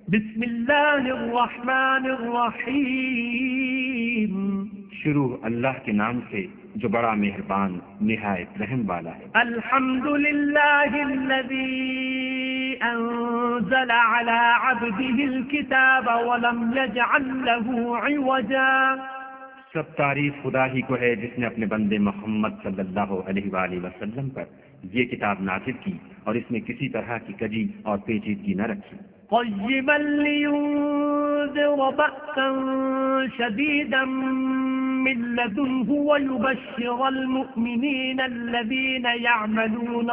بسم اللہ الرحمن الرحیم، شروع اللہ کے نام سے جو بڑا مہربان نہایت رحم والا ہے۔ الحمد للہ الذی انزل على عبده الكتاب ولم يجعل له عوجا۔ سب تعریف خدا ہی کو ہے جس نے اپنے بندے محمد صلی اللہ علیہ وآلہ وسلم پر یہ کتاب نازل کی اور اس میں کسی طرح کی کجی اور پیچیدگی نہ رکھی۔ قیما لینذر بأسا شدیدا من لدنه ويبشر المؤمنين الذين يعملون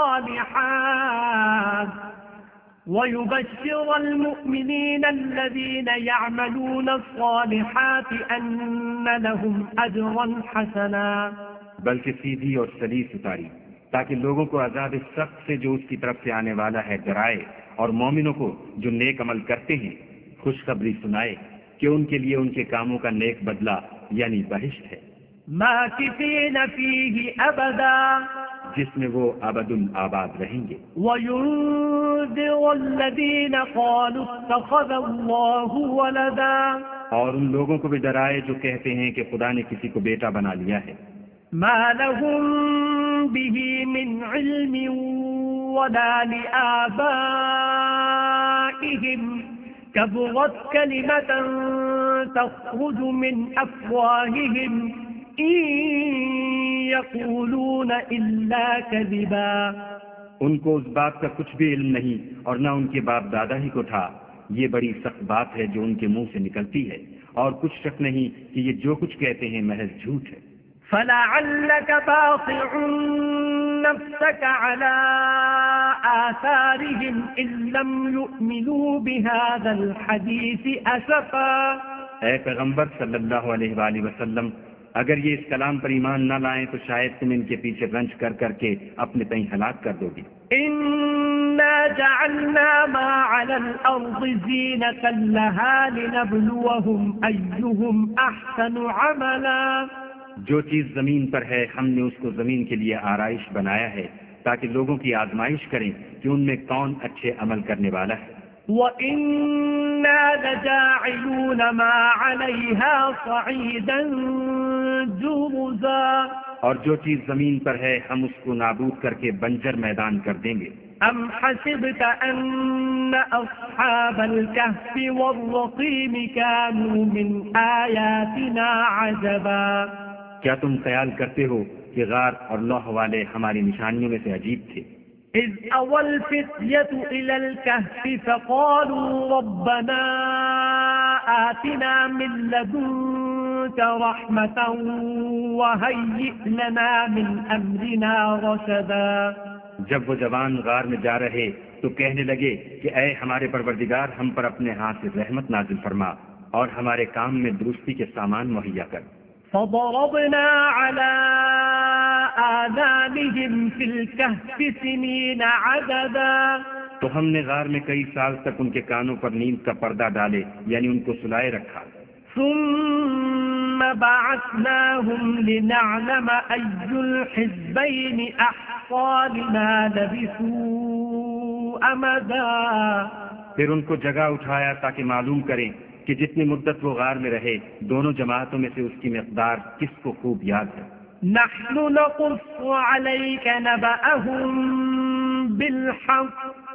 الصالحات أن لهم أجرا حسنا۔ بلکہ سیدھی اور سلیس اتاری تاکہ لوگوں کو عذاب سخت سے جو اس کی طرف سے آنے والا ہے ڈرائے، اور مومنوں کو جو نیک عمل کرتے ہیں خوشخبری سنائے کہ ان کے لیے ان کے کاموں کا نیک بدلہ یعنی بہشت ہے، ماکثین فیہ ابدا، جس میں وہ ابد آباد رہیں گے۔ وینذر الذین قالوا اتخذ اللہ ولدا، اور ان لوگوں کو بھی ڈرائے جو کہتے ہیں کہ خدا نے کسی کو بیٹا بنا لیا ہے۔ ما لهم به من علم ولا لآبائهم كبرت كلمة تخرج من أفواههم إن يقولون إلا كذبا۔ ان کو اس بات کا کچھ بھی علم نہیں اور نہ ان کے باپ دادا ہی کو تھا۔ یہ بڑی سخت بات ہے جو ان کے منہ سے نکلتی ہے، اور کچھ شک نہیں کہ یہ جو کچھ کہتے ہیں محض جھوٹ ہے۔ فلعلك باخع نفسك على آثارهم إن لم يؤمنوا بهذا الحديث أسفا۔ اے پیغمبر صلی اللہ علیہ وآلہ وسلم، اگر یہ اس کلام پر ایمان نہ لائیں تو شاید تم ان کے پیچھے رنج کر کر کے اپنے تئیں ہلاک کر دو گی۔ إنا جعلنا ما على الأرض زينة لها لنبلوهم أيهم أحسن عملا۔ جو چیز زمین پر ہے ہم نے اس کو زمین کے لیے آرائش بنایا ہے تاکہ لوگوں کی آزمائش کریں کہ ان میں کون اچھے عمل کرنے والا ہے۔ وَإِنَّا لَجَاعِلُونَ مَا عَلَيْهَا صَعِيدًا جُرُزًا۔ اور جو چیز زمین پر ہے ہم اس کو نابود کر کے بنجر میدان کر دیں گے۔ أَمْ حَسِبْتَ أَنَّ أَصْحَابَ الْكَهْفِ وَالرَّقِيمِ كَانُوا مِنْ آيَاتِنَا عَجَبًا۔ کیا تم خیال کرتے ہو کہ غار اور لوح والے ہماری نشانیوں میں سے عجیب تھے؟ إِذْ أَوَى الْفِتْيَةُ إِلَى الْكَهْفِ فَقَالُوا رَبَّنَا آتِنَا مِن لَّدُنكَ رَحْمَةً وَهَيِّئْ لَنَا مِنْ أَمْرِنَا رَشَدًا۔ جب وہ جوان غار میں جا رہے تو کہنے لگے کہ اے ہمارے پروردگار، ہم پر اپنے ہاتھ سے رحمت نازل فرما اور ہمارے کام میں درستی کے سامان مہیا کر۔ فضربنا على آذانهم في الكهف سنين عددا۔ تو ہم نے غار میں کئی سال تک ان کے کانوں پر نیند کا پردہ ڈالے یعنی ان کو سلائے رکھا۔ ثم بعثناهم لنعلم أي الحزبين أحصى لما لبثوا أمدا۔ پھر ان کو جگہ اٹھایا تاکہ معلوم کریں کہ جتنی مدت وہ غار میں رہے دونوں جماعتوں میں سے اس کی مقدار کس کو خوب یاد ہے۔ نحن نقص عليك نبأهم بالحق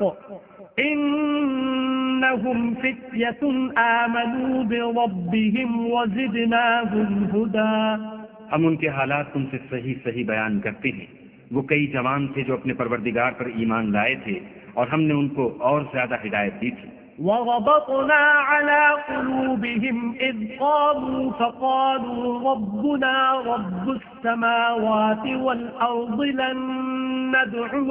إنهم فتية آمنوا بربهم وزدناهم هدى۔ ہم ان کے حالات تم سے صحیح صحیح بیان کرتے ہیں۔ وہ کئی جوان تھے جو اپنے پروردگار پر ایمان لائے تھے اور ہم نے ان کو اور زیادہ ہدایت دی تھی۔ وربطنا على قلوبهم إذ قاموا فقالوا ربنا رب السماوات والأرض لن ندعو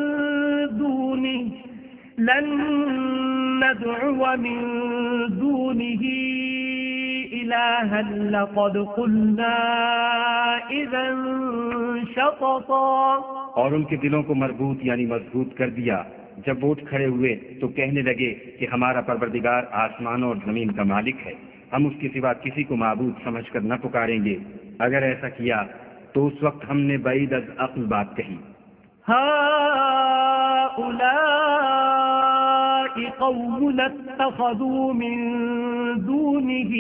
من دونه إلها لقد قلنا إذا شططا۔ اور ان کے دلوں کو مربوط یعنی مضبوط کر دیا۔ جب وہ اٹھ کھڑے ہوئے تو کہنے لگے کہ ہمارا پروردگار آسمانوں اور زمین کا مالک ہے، ہم اس کے سوا کسی کو معبود سمجھ کر نہ پکاریں گے۔ اگر ایسا کیا تو اس وقت ہم نے بعید از عقل بات کہی۔ هؤلاء قوم اتخذوا من دونه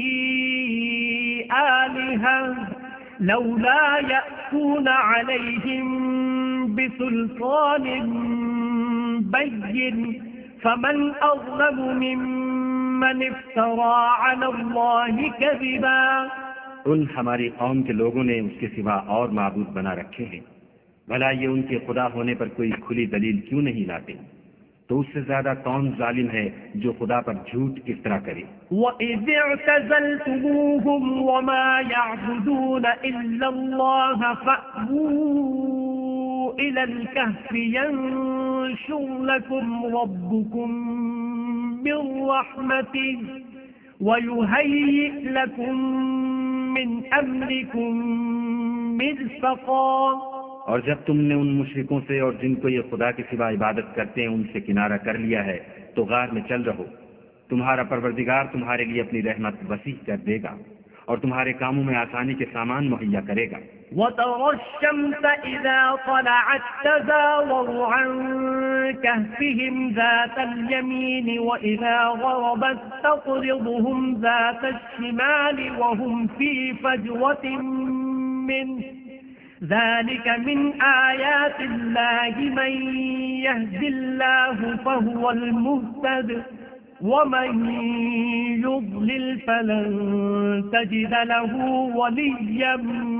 آلهة لولا يأتون عليهم بسلطان بين فمن أظلم ممن افترى على الله كذبا. ان ہماری قوم کے لوگوں نے اس کے سوا اور معبود بنا رکھے ہیں، بھلا یہ ان کے خدا ہونے پر کوئی کھلی دلیل کیوں نہیں لاتے؟ تو اس سے زیادہ کون ظالم ہے جو خدا پر جھوٹ کس طرح کرے؟ وَإِذِ اعْتَزَلْتُمُوهُمْ وَمَا يَعْبُدُونَ إِلَّا اللَّهَ فَأْوُوا إِلَى الْكَهْفِ يَنشُرْ لَكُمْ رَبُّكُمْ مِنْ رَحْمَتِهِ وَيُهَيِّئْ لَكُمْ مِنْ أَمْرِكُمْ مِرْفَقًا. اور جب تم نے ان مشرکوں سے اور جن کو یہ خدا کے سوا عبادت کرتے ہیں ان سے کنارہ کر لیا ہے تو غار میں چل رہو، تمہارا پروردگار تمہارے لیے اپنی رحمت وسیع کر دے گا اور تمہارے کاموں میں آسانی کے سامان مہیا کرے گا. وَتَرَى الشَّمْسَ إِذَا طَلَعَتْ تَزَاوَرُ عَنْ كَهْفِهِمْ ذَاتَ الْيَمِينِ وَإِذَا غَرَبَتْ تَقْرِضُهُمْ ذَاتَ الشِّمَالِ وَهُمْ فِي فَجْوَةٍ مِّنْهُ ذلك من آيات الله من يهد الله فهو المهتد ومن يضلل فلن تجد له وليا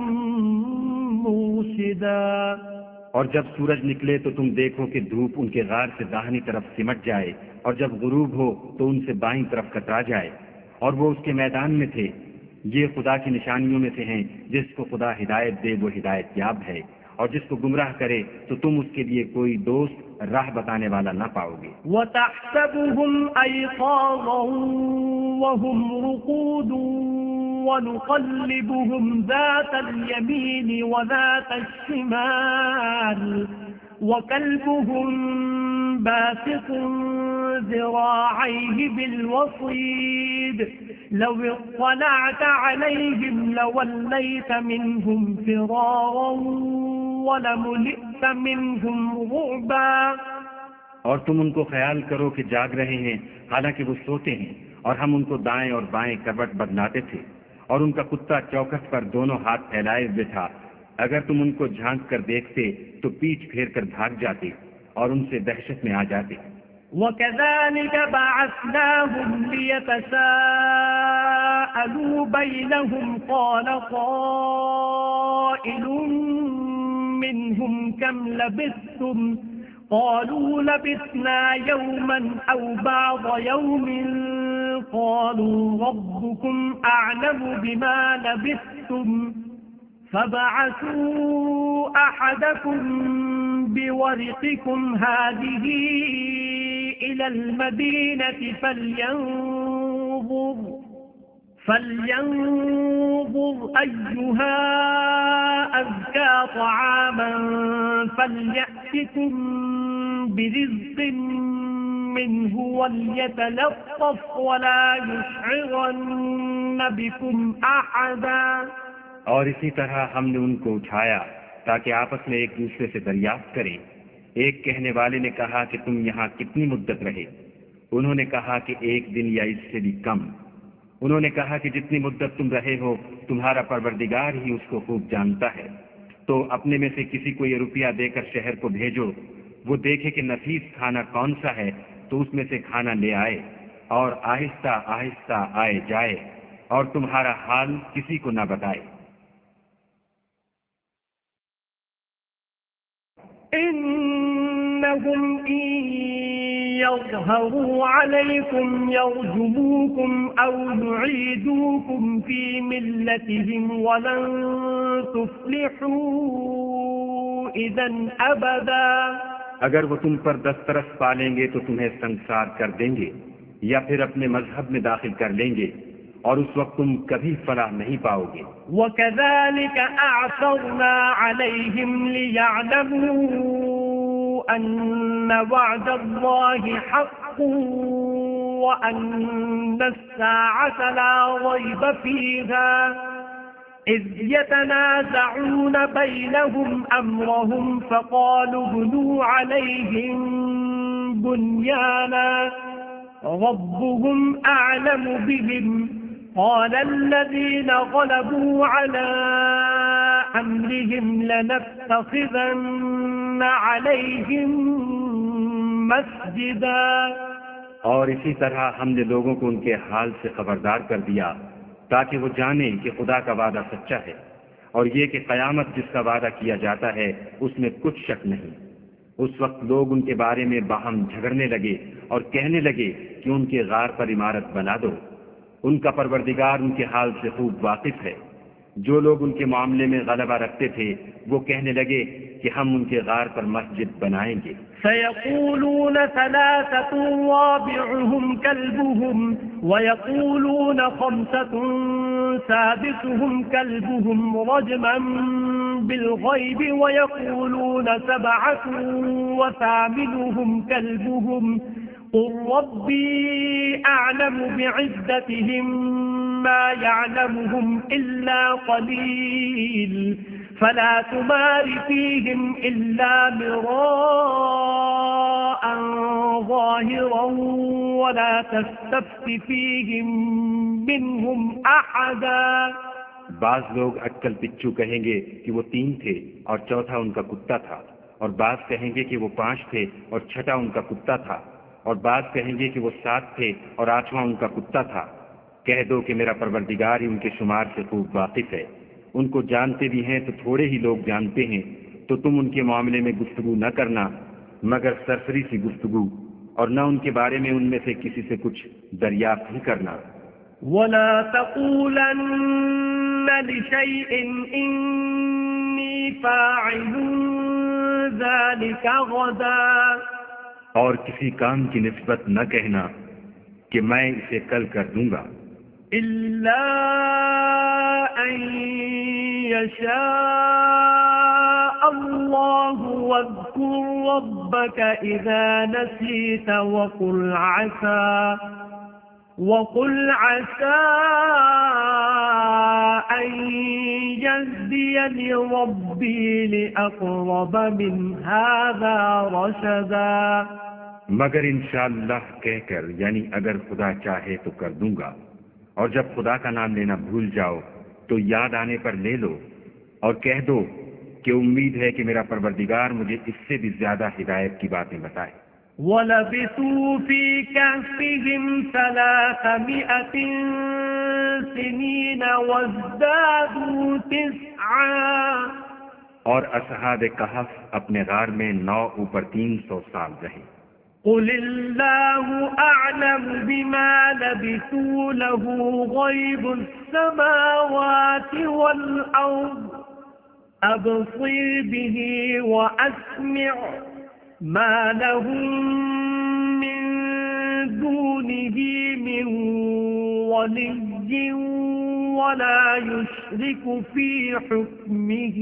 مرشدا. اور جب سورج نکلے تو تم دیکھو کہ دھوپ ان کے غار سے داہنی طرف سمٹ جائے اور جب غروب ہو تو ان سے بائیں طرف کترا جائے اور وہ اس کے میدان میں تھے. یہ خدا کی نشانیوں میں سے ہیں، جس کو خدا ہدایت دے وہ ہدایت یاب ہے اور جس کو گمراہ کرے تو تم اس کے لیے کوئی دوست راہ بتانے والا نہ پاؤ گے. وَتَحْسَبُهُمْ أَيْقَاظًا وَهُمْ رُقُودٌ وَنُقَلِّبُهُمْ ذَاتَ الْيَمِينِ وَذَاتَ الشِّمَالِ وَكَلْبُهُمْ بَاسِطٌ ذِرَاعَيْهِ بِالْوَصِيدِ لو اطلعت عليهم لوليت منهم فرارا ولملئت منهم رعبا. اور تم ان کو خیال کرو کہ جاگ رہے ہیں حالانکہ وہ سوتے ہیں، اور ہم ان کو دائیں اور بائیں کروٹ بدلاتے تھے، اور ان کا کتا چوکٹ پر دونوں ہاتھ پھیلائے ہوئے تھا. اگر تم ان کو جھانک کر دیکھتے تو پیچھ پھیر کر بھاگ جاتے اور ان سے دہشت میں آ جاتے. وَكَذَلِكَ بَعَثْنَاهُمْ لِيَتَسَاءَلُوا بَيْنَهُمْ قَالَ قَائِلٌ مِّنْهُمْ كَمْ لَبِثْتُمْ قَالُوا لَبِثْنَا يَوْمًا أَوْ بَعْضَ يَوْمٍ قَالُوا رَبُّكُمْ أَعْلَمُ بِمَا لَبِثْتُمْ فَابْعَثُوا أَحَدَكُمْ بِوَرِقِكُمْ هَٰذِهِ إِلَى الْمَدِينَةِ فَلْيَنظُرْ أَيُّهَا أَزْكَىٰ طَعَامًا فَلْيَأْتِكُم بِرِزْقٍ مِّنْهُ وَلْيَتَلَطَّفْ وَلَا يُشْعِرَنَّ بِكُمْ أَحَدًا. اور اسی طرح ہم نے ان کو اٹھایا تاکہ آپس میں ایک دوسرے سے دریافت کریں. ایک کہنے والے نے کہا کہ تم یہاں کتنی مدت رہے؟ انہوں نے کہا کہ 1 دن یا اس سے بھی کم. انہوں نے کہا کہ جتنی مدت تم رہے ہو تمہارا پروردگار ہی اس کو خوب جانتا ہے. تو اپنے میں سے کسی کو یہ روپیہ دے کر شہر کو بھیجو، وہ دیکھے کہ نفیس کھانا کون سا ہے تو اس میں سے کھانا لے آئے اور آہستہ آہستہ آئے جائے اور تمہارا حال کسی کو نہ بتائے. إنهم إن يظهروا عليكم يرجموكم أو يعيدوكم في ملتهم ولن تفلحوا إذا أبدا. اگر وہ تم پر دسترس پالیں گے تو تمہیں سنسار کر دیں گے یا پھر اپنے مذہب میں داخل کر لیں گے اور اس وقت تم کبھی فلاح نہیں پاؤ گے. وَكَذَلِكَ أَعْثَرْنَا عَلَيْهِمْ لِيَعْلَمُوا أَنَّ وَعْدَ اللَّهِ حَقٌّ وَأَنَّ السَّاعَةَ لَا رَيْبَ فِيهَا إِذْ يَتَنَازَعُونَ بَيْنَهُمْ أَمْرَهُمْ فَقَالُوا ابْنُوا عَلَيْهِمْ بُنْيَانًا ربهم أعلم بهم قال الذين غلبوا على أمرهم لنتخذن عليهم مسجدا. اور اسی طرح ہم نے لوگوں کو ان کے حال سے خبردار کر دیا تاکہ وہ جانیں کہ خدا کا وعدہ سچا ہے اور یہ کہ قیامت جس کا وعدہ کیا جاتا ہے اس میں کچھ شک نہیں. اس وقت لوگ ان کے بارے میں باہم جھگڑنے لگے اور کہنے لگے کہ ان کے غار پر عمارت بنا دو. ان کا پروردگار ان کے حال سے خوب واقف ہے. جو لوگ ان کے معاملے میں غلبہ رکھتے تھے وہ کہنے لگے کہ ہم ان کے غار پر مسجد بنائیں گے. سيقولون ثلاثة رابعهم كلبهم ويقولون خمسة سادسهم كلبهم رجما بالغيب ويقولون سبعة وثامنهم كلبهم قل ربي أعلم بعدتهم ما يعلمهم إلا قليل فلا تمار فيهم إلا مراء ظاهرا ولا تستفت فيهم منهم أحدا. بعض لوگ اٹکل پچو کہیں گے کہ وہ 3 تھے اور چوتھا ان کا کتا تھا، اور بعض کہیں گے کہ وہ 5 تھے اور چھٹا ان کا کتا تھا، اور بعض کہیں گے کہ وہ 7 تھے اور 8واں ان کا کتا تھا. کہہ دو کہ میرا پروردگار ہی ان کے شمار سے خوب واقف ہے. ان کو جانتے بھی ہیں تو تھوڑے ہی لوگ جانتے ہیں، تو تم ان کے معاملے میں گفتگو نہ کرنا مگر سرسری سی گفتگو، اور نہ ان کے بارے میں ان میں سے کسی سے کچھ دریافت ہی کرنا. ولا تقولن لشيء إني فاعل ذلك غدا. اور کسی کام کی نسبت نہ کہنا کہ میں اسے کل کر دوں گا، إلا أن يشاء الله. واذكر ربك إذا نسيت وقل عسى أن يهديني ربي لأقرب من هذا رشدا. مگر انشاءاللہ کہہ کر، یعنی اگر خدا چاہے تو کر دوں گا. اور جب خدا کا نام لینا بھول جاؤ تو یاد آنے پر لے لو اور کہہ دو کہ امید ہے کہ میرا پروردگار مجھے اس سے بھی زیادہ ہدایت کی باتیں بتائے. وَلَبِثُوا فِي كَهْفِهِمْ 300 سِنِينَ وَازْدَادُوا 9. اور اصحاب کہف اپنے غار میں 9 اوپر 300 سال رہے. قُلِ اللَّهُ أَعْلَمُ بِمَا لَبِثُوا لَهُ غَيْبُ السَّمَاوَاتِ وَالْأَرْضِ أَبْصِرْ بِهِ وَأَسْمِعْ مَا لَهُم مِّن دُونِهِ مِن وَلِيٍّ وَلَا يُشْرِكُ فِي حُكْمِهِ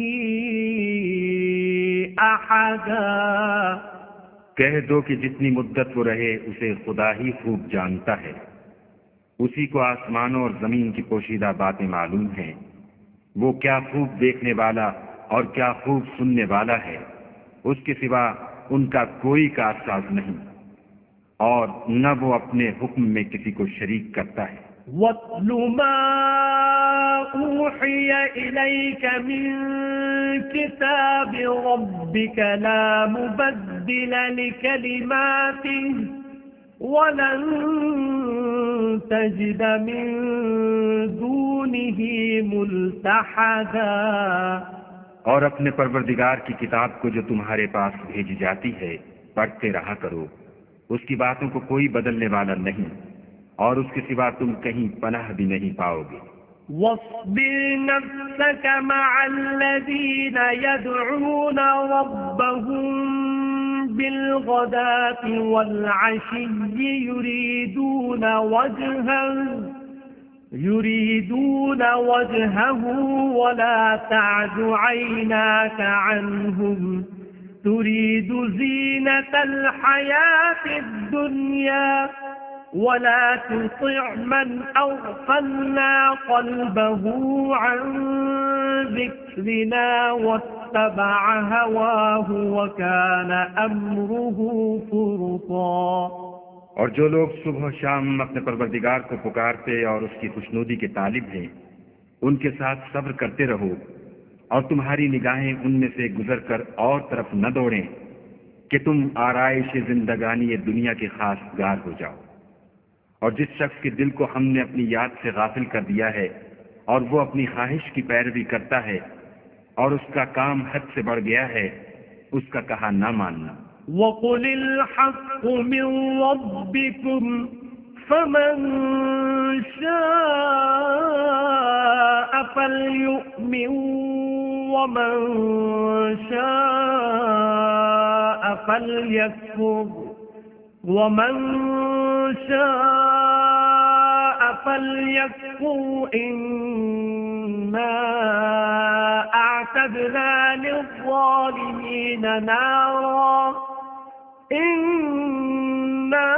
أَحَدًا. کہہ دو کہ جتنی مدت وہ رہے اسے خدا ہی خوب جانتا ہے. اسی کو آسمانوں اور زمین کی پوشیدہ باتیں معلوم ہیں. وہ کیا خوب دیکھنے والا اور کیا خوب سننے والا ہے. اس کے سوا ان کا کوئی کارساز نہیں، اور نہ وہ اپنے حکم میں کسی کو شریک کرتا ہے. وَاتْلُ مَا أُوحِيَ إِلَيْكَ مِن كِتَابِ رَبِّكَ لَا مُبَدِّلَ لِكَلِمَاتِهِ وَلَن تَجِدَ مِن دُونِهِ مُلْتَحَدًا. اور اپنے پروردگار کی کتاب کو جو تمہارے پاس بھیجی جاتی ہے پڑھتے رہا کرو. اس کی باتوں کو کوئی بدلنے والا نہیں، اور اس کے سوا تم کہیں پناہ بھی نہیں پاؤ گے. وَاصْبِرْ نَفْسَكَ مَعَ الَّذِينَ يَدْعُونَ رَبَّهُم بِالْغَدَاةِ وَالْعَشِيِّ يُرِيدُونَ وَجْهَهُ وَلَا تَعْدُ عَيْنَاكَ عَنْهُمْ تُرِيدُ زِينَةَ الْحَيَاةِ الدُّنْيَا وَلَا تُطِعْ مَنْ أَغْفَلْنَا قَلْبَهُ عَنْ ذِكْرِنَا وَاتَّبَعَ هَوَاهُ وَكَانَ أَمْرُهُ فُرُطًا. اور جو لوگ صبح و شام اپنے پروردگار کو پکارتے اور اس کی خوشنودی کے طالب ہیں، ان کے ساتھ صبر کرتے رہو، اور تمہاری نگاہیں ان میں سے گزر کر اور طرف نہ دوڑیں کہ تم آرائش زندگانی دنیا کے خاص گار ہو جاؤ۔ اور جس شخص کے دل کو ہم نے اپنی یاد سے غافل کر دیا ہے اور وہ اپنی خواہش کی پیروی کرتا ہے اور اس کا کام حد سے بڑھ گیا ہے، اس کا کہا نہ ماننا۔ وَقُلِ الْحَقُّ مِنْ رَبِّكُمْ فَمَنْ شَاءَ فَلْيُؤْمِنْ وَمَنْ شَاءَ فَلْيَكْفُرْ وَمَنْ شَاءَ فَلْيَكْفُرْ إِنَّا أَعْتَدْنَا لِلظَّالِمِينَ نَارًا إِنَّا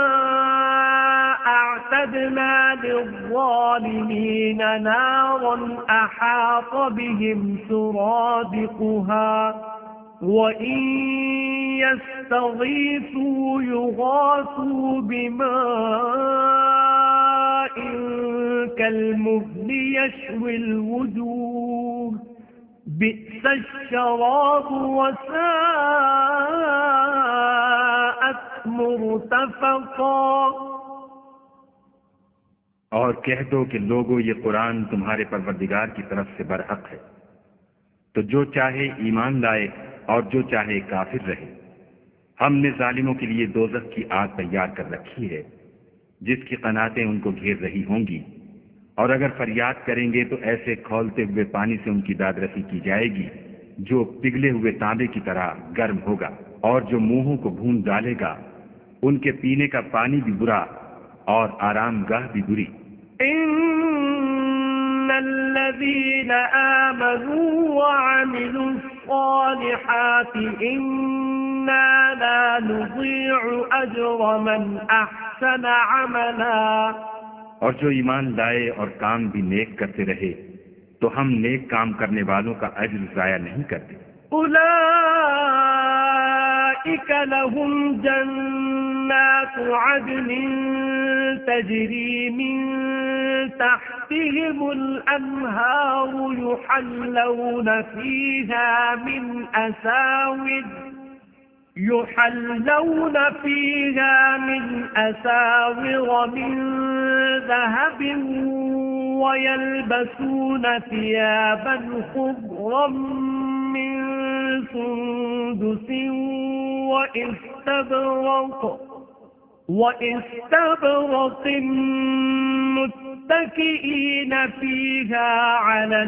أَعْتَدْنَا لِلظَّالِمِينَ نَارًا أَحَاطَ بِهِمْ سُرَادِقُهَا وَإِنْ يَسْتَغِيثُوا يُغَاثُوا بِمَاءٍ كَالْمُهْلِ يَشْوِي الْوُجُوهَ بِئْسَ الشَّرَابُ وَسَاءَتْ مُرْتَفَقًا۔ اور کہہ دو کہ لوگو یہ قرآن تمہارے پروردگار کی طرف سے برحق ہے، تو جو چاہے ایمان لائے اور جو چاہے کافر رہے۔ ہم نے ظالموں کے لیے دوزخ کی آگ تیار کر رکھی ہے جس کی قناتیں ان کو گھیر رہی ہوں گی، اور اگر فریاد کریں گے تو ایسے کھولتے ہوئے پانی سے ان کی دادرسی کی جائے گی جو پگھلے ہوئے تانبے کی طرح گرم ہوگا، اور جو منہوں کو بھون ڈالے گا ان کے پینے کا پانی بھی برا اور آرام گاہ بھی بری۔ إِنَّ الَّذِينَ آمَنُوا وَعَمِلُوا الصَّالِحَاتِ إِنَّا لَا نُضِيعُ أَجْرَ مَنْ أَحْسَنَ عَمَلًا۔ اور جو ایمان لائے اور کام بھی نیک کرتے رہے تو ہم نیک کام کرنے والوں کا اجر ضائع نہیں کرتے۔ أُولَئِكَ لَهُمْ جَنَّاتُ عَدْنٍ تَجْرِي مِنْ تَحْتِهِمُ الْأَنْهَارُ يُحَلَّوْنَ فِيهَا مِنْ أَسَاوِرَ مِنْ ذَهَبٍ وَيَلْبَسُونَ ثِيَابًا خُضْرًا مِنْ سُنْدُسٍ وَإِسْتَبْرَقٍ مُتَّكِئِينَ فِيهَا عَلَى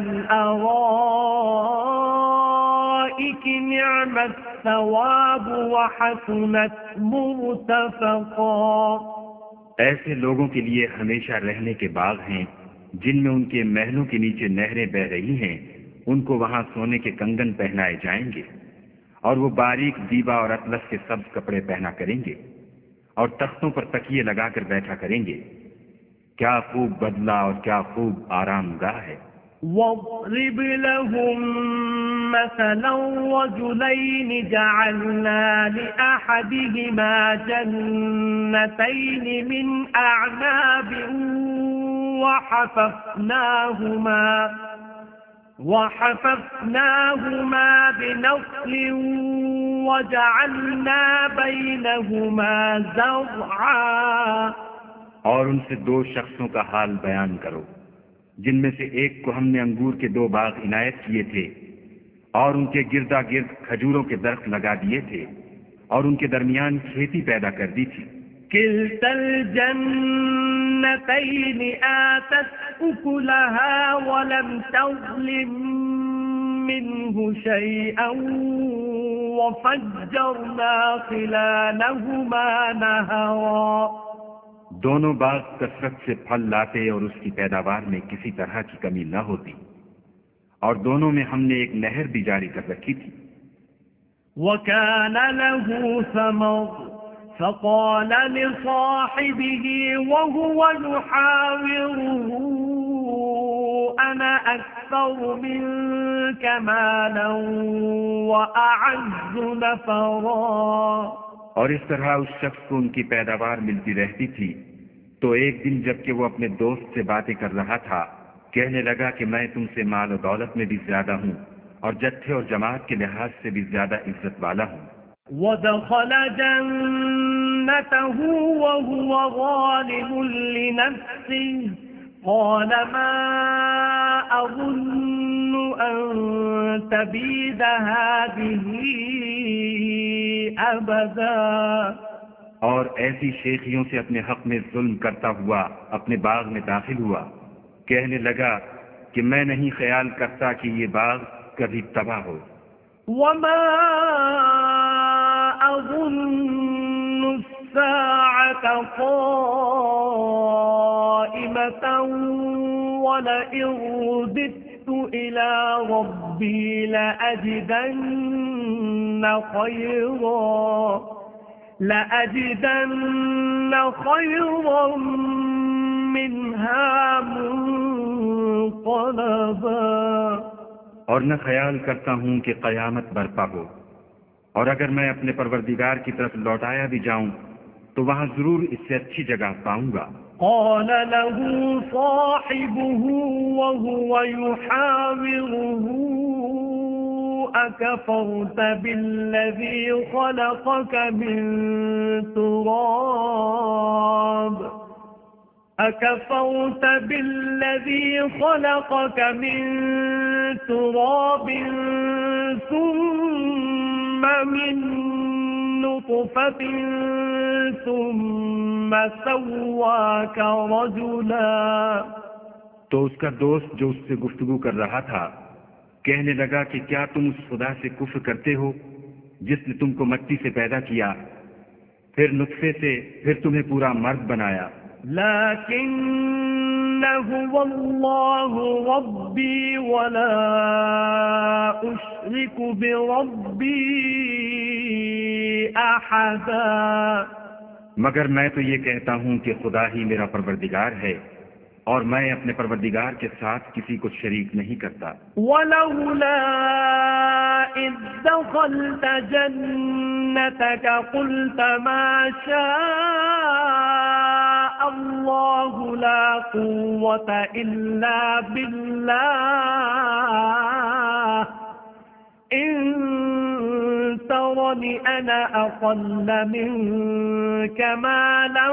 الْأَرَائِكِ نِعْمَ الثَّوَابُ وَحَسُنَتْ مُرْتَفَقًا۔ ایسے لوگوں کے لیے ہمیشہ رہنے کے باغ ہیں جن میں ان کے محلوں کے نیچے نہریں بہ رہی ہیں، ان کو وہاں سونے کے کنگن پہنائے جائیں گے، اور وہ باریک دیبا اور اطلس کے سبز کپڑے پہنا کریں گے، اور تختوں پر تکیے لگا کر بیٹھا کریں گے۔ کیا خوب بدلہ اور کیا خوب آرام گاہ ہے۔ وَاضْرِبْ لَهُم مَّثَلًا رَّجُلَيْنِ جَعَلْنَا لِأَحَدِهِمَا جَنَّتَيْنِ مِنْ أَعْنَابٍ وَحَفَفْنَاهُمَا بِنَخْلٍ وَجَعَلْنَا بَيْنَهُمَا زَرْعًا۔ اور ان سے دو شخصوں کا حال بیان کرو جن میں سے ایک کو ہم نے انگور کے 2 باغ عنایت کیے تھے اور ان کے گردا گرد کھجوروں کے درخت لگا دیے تھے اور ان کے درمیان کھیتی پیدا کر دی تھی۔ كِلْتَا الْجَنَّتَيْنِ آتَتْ أُكُلَهَا وَلَمْ تَظْلِم مِّنْهُ شَيْئًا وَفَجَّرْنَا خِلَالَهُمَا نَهَرًا۔ دونوں باغ کثرت سے پھل لاتے اور اس کی پیداوار میں کسی طرح کی کمی نہ ہوتی، اور دونوں میں ہم نے ایک نہر بھی جاری کر رکھی تھی۔ وَكَانَ لَهُ ثَمَرٌ فَقَالَ لِصَاحِبِهِ وَهُوَ يُحَاوِرُهُ أَنَا أَكْثَرُ مِنكَ مَالًا وَأَعَزُّ نَفَرًا۔ اور اس طرح اس شخص کو ان کی پیداوار ملتی رہتی تھی، تو ایک دن جب کہ وہ اپنے دوست سے باتیں کر رہا تھا، کہنے لگا کہ میں تم سے مال و دولت میں بھی زیادہ ہوں اور جتھے اور جماعت کے لحاظ سے بھی زیادہ عزت والا ہوں۔ وَدَخَلَ جَنَّتَهُ وَهُوَ ظَالِمٌ لِنَفْسِهِ قَالَ مَا أَظُنُّ أَن تَبِيدَ هَٰذِهِ أَبَدًا۔ اور ایسی شیخیوں سے اپنے حق میں ظلم کرتا ہوا اپنے باغ میں داخل ہوا، کہنے لگا کہ میں نہیں خیال کرتا کہ یہ باغ کبھی تباہ ہو۔ وَمَا أَظُنُّ السَّاعَةَ قَائِمَةً وَلَئِن رُّدِدتُّ إِلَىٰ رَبِّي لَأَجِدَنَّ خَيْرًا مِّنْهَا مُنقَلَبًا۔ اور نہ خیال کرتا ہوں کہ قیامت برپا ہو، اور اگر میں اپنے پروردگار کی طرف لوٹایا بھی جاؤں تو وہاں ضرور اس سے اچھی جگہ پاؤں گا۔ قال له صاحبه وهو يحاوره أكفرت بالذي خلقك من تراب ثم من نطفة ثم سواك رجلا۔ تو اس کا دوست جو اس سے گفتگو کر رہا تھا کہنے لگا کہ کیا تم اس خدا سے کفر کرتے ہو جس نے تم کو مٹی سے پیدا کیا، پھر نطفے سے، پھر تمہیں پورا مرد بنایا۔ لكن هو الله ربي ولا أشرك بربي أحدا۔ مگر میں تو یہ کہتا ہوں کہ خدا ہی میرا پروردگار ہے اور میں اپنے پروردگار کے ساتھ کسی کو شریک نہیں کرتا۔ وَلَوْلَا إِذْ دَخَلْتَ جَنَّتَكَ قُلْتَ مَا شَاءَ اللَّهُ لَا قُوَّةَ إِلَّا بِاللَّهِ إِن تَرَنِ أَنَا أَقَلَّ مِنكَ مَالًا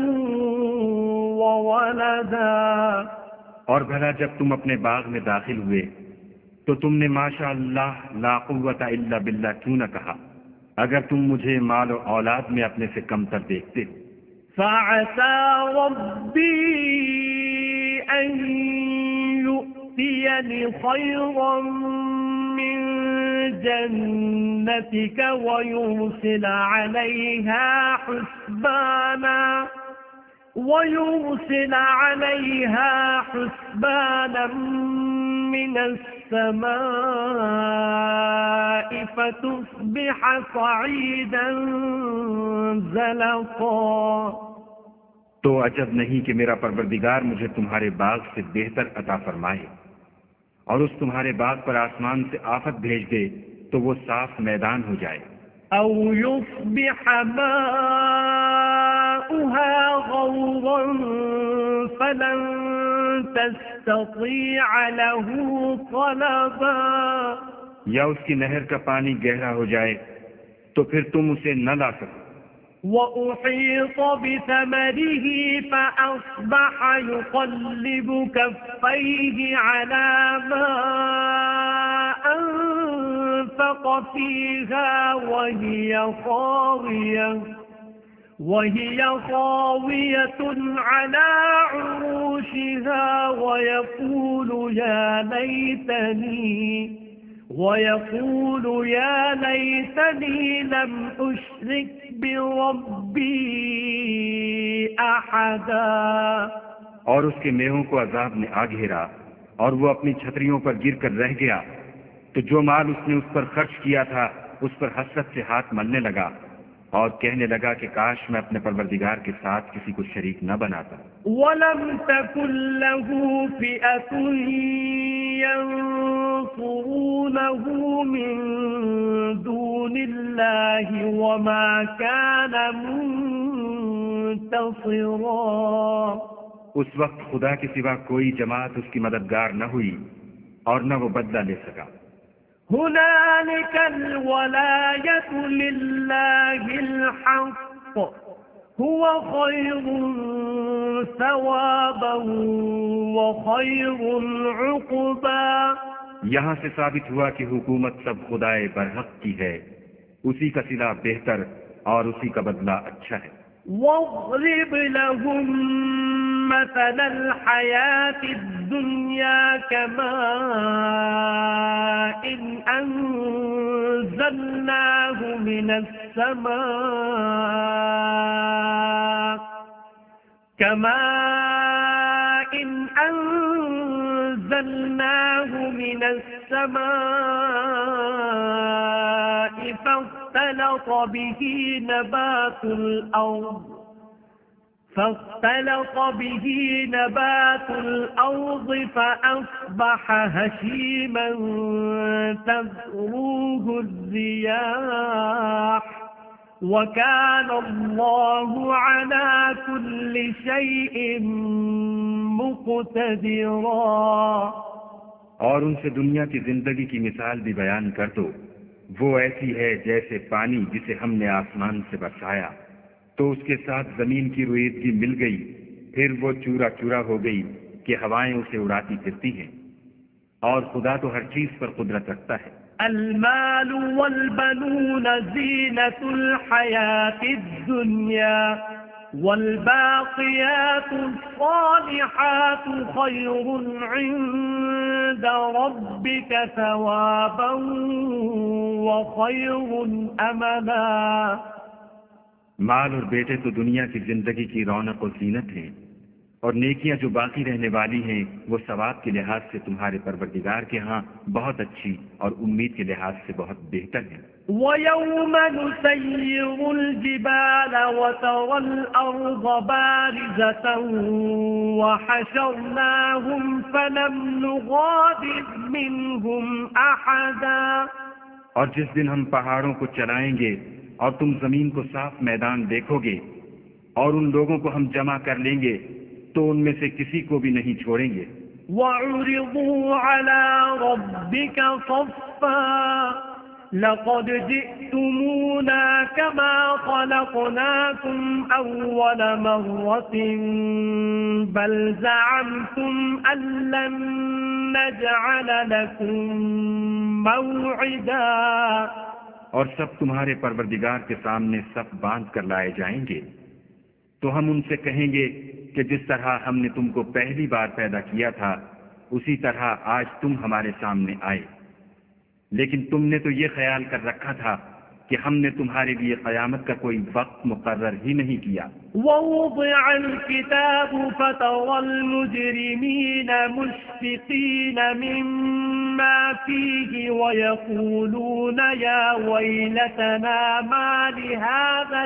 وَوَلَدًا۔ اور بھلا جب تم اپنے باغ میں داخل ہوئے تو تم نے ماشاء اللہ لا قوت الا باللہ کیوں نہ کہا، اگر تم مجھے مال و اولاد میں اپنے سے کمتر دیکھتے۔ فَعَسَىٰ رَبِّي أَن يُؤْتِيَنِ خَيْرًا مِّن جَنَّتِكَ وَيُرْسِلَ عَلَيْهَا حُسْبَانًا مِّنَ السَّمَاءِ فَتُصْبِحَ صَعِيدًا زَلَقًا۔ تو عجب نہیں کہ میرا پروردگار مجھے تمہارے باغ سے بہتر عطا فرمائے اور اس تمہارے باغ پر آسمان سے آفت بھیج دے تو وہ صاف میدان ہو جائے۔ أَوْ يُصْبِحَ مَاؤُهَا غَوْرًا فَلَن تَسْتَطِيعَ لَهُ طَلَبًا۔ یا اس کی نہر کا پانی گہرا ہو جائے تو پھر تم اسے نہ لا سکو۔ وَأُحِيطَ بِثَمَرِهِ فَأَصْبَحَ يُقَلِّبُ كَفَّيْهِ عَلَىٰ مَا أَنفَقَ فِيهَا وَهِيَ خَاوِيَةٌ عَلَىٰ عُرُوشِهَا وَيَقُولُ يَا لَيْتَنِي لَمْ أُشْرِكْ بِرَبِّي أَحَدًا۔ اور اس کے میووں کو عذاب نے آ گھیرا اور وہ اپنی چھتریوں پر گر کر رہ گیا، تو جو مال اس نے اس پر خرچ کیا تھا اس پر حسرت سے ہاتھ ملنے لگا اور کہنے لگا کہ کاش میں اپنے پروردگار کے ساتھ کسی کو شریک نہ بناتا. وَلَمْ تَكُنْ لَهُ فِئَةٌ يَنْصُرُونَهُ مِنْ دُونِ اللَّهِ وَمَا كَانَ مُنْتَصِرًا. اس وقت خدا کے سوا کوئی جماعت اس کی مددگار نہ ہوئی اور نہ وہ بدلہ لے سکا. هُنَالِكَ الْوَلَایَةُ لِلَّهِ الْحَقِّ هُوَ خَيْرٌ ثَوَابًا وَخَيْرٌ عُقْبًا. یہاں سے ثابت ہوا کہ حکومت سب خدائے برحق کی ہے، اسی کا صلہ بہتر اور اسی کا بدلہ اچھا ہے. وَاضْرِبْ لَهُم مَّثَلَ الْحَيَاةِ الدُّنْيَا كَمَاءٍ أَنزَلْنَاهُ مِنَ السَّمَاءِ فاختلط به نبات الأرض فأصبح هشيما تذروه الرياح وكان الله على كل شيء مقتدرا. اور ان سے دنیا کی زندگی کی مثال بھی بیان کر دو. وہ ایسی ہے جیسے پانی جسے ہم نے آسمان سے برسایا تو اس کے ساتھ زمین کی رویدگی مل گئی، پھر وہ چورا چورا ہو گئی کہ ہوائیں اسے اڑاتی پھرتی ہیں. اور خدا تو ہر چیز پر قدرت رکھتا ہے. المال والبنون زینة الحیاة الدنیا والباقیات الصالحات خیر عند ربک ثوابا وخیر املا. مال اور بیٹے تو دنیا کی زندگی کی رونق و زینت ہیں، اور نیکیاں جو باقی رہنے والی ہیں وہ ثواب کے لحاظ سے تمہارے پروردگار کے ہاں بہت اچھی اور امید کے لحاظ سے بہت بہتر ہیں. وَيَوْمَ نُسَيِّرُ الْجِبَالَ وَتَرَى الْأَرْضَ بَارِزَةً وَحَشَرْنَاهُمْ فَلَمْ نُغَادِرْ مِنْهُمْ أَحَدًا. اور جس دن ہم پہاڑوں کو چلائیں گے اور تم زمین کو صاف میدان دیکھو گے اور ان لوگوں کو ہم جمع کر لیں گے تو ان میں سے کسی کو بھی نہیں چھوڑیں گے. وَعُرِضُوا عَلَى رَبِّكَ صَفًّا لَقَدْ جِئْتُمُونَا كَمَا خَلَقْنَاكُمْ أَوَّلَ مَرَّةٍ بَلْ زَعَمْتُمْ أَن لَّن نَّجْعَلَ لَكُم مَّوْعِدًا. اور سب تمہارے پروردگار کے سامنے صف باندھ کر لائے جائیں گے تو ہم ان سے کہیں گے کہ جس طرح ہم نے تم کو پہلی بار پیدا کیا تھا اسی طرح آج تم ہمارے سامنے آئے، لیکن تم نے تو یہ خیال کر رکھا تھا کہ ہم نے تمہارے لیے قیامت کا کوئی وقت مقرر ہی نہیں کیا. وَوُضِعَ الْكِتَابُ فَتَرَى الْمُجْرِمِينَ مُشْفِقِينَ مِمَّا فِيهِ وَيَقُولُونَ يَا وَيْلَتَنَا مَا لِهَذَا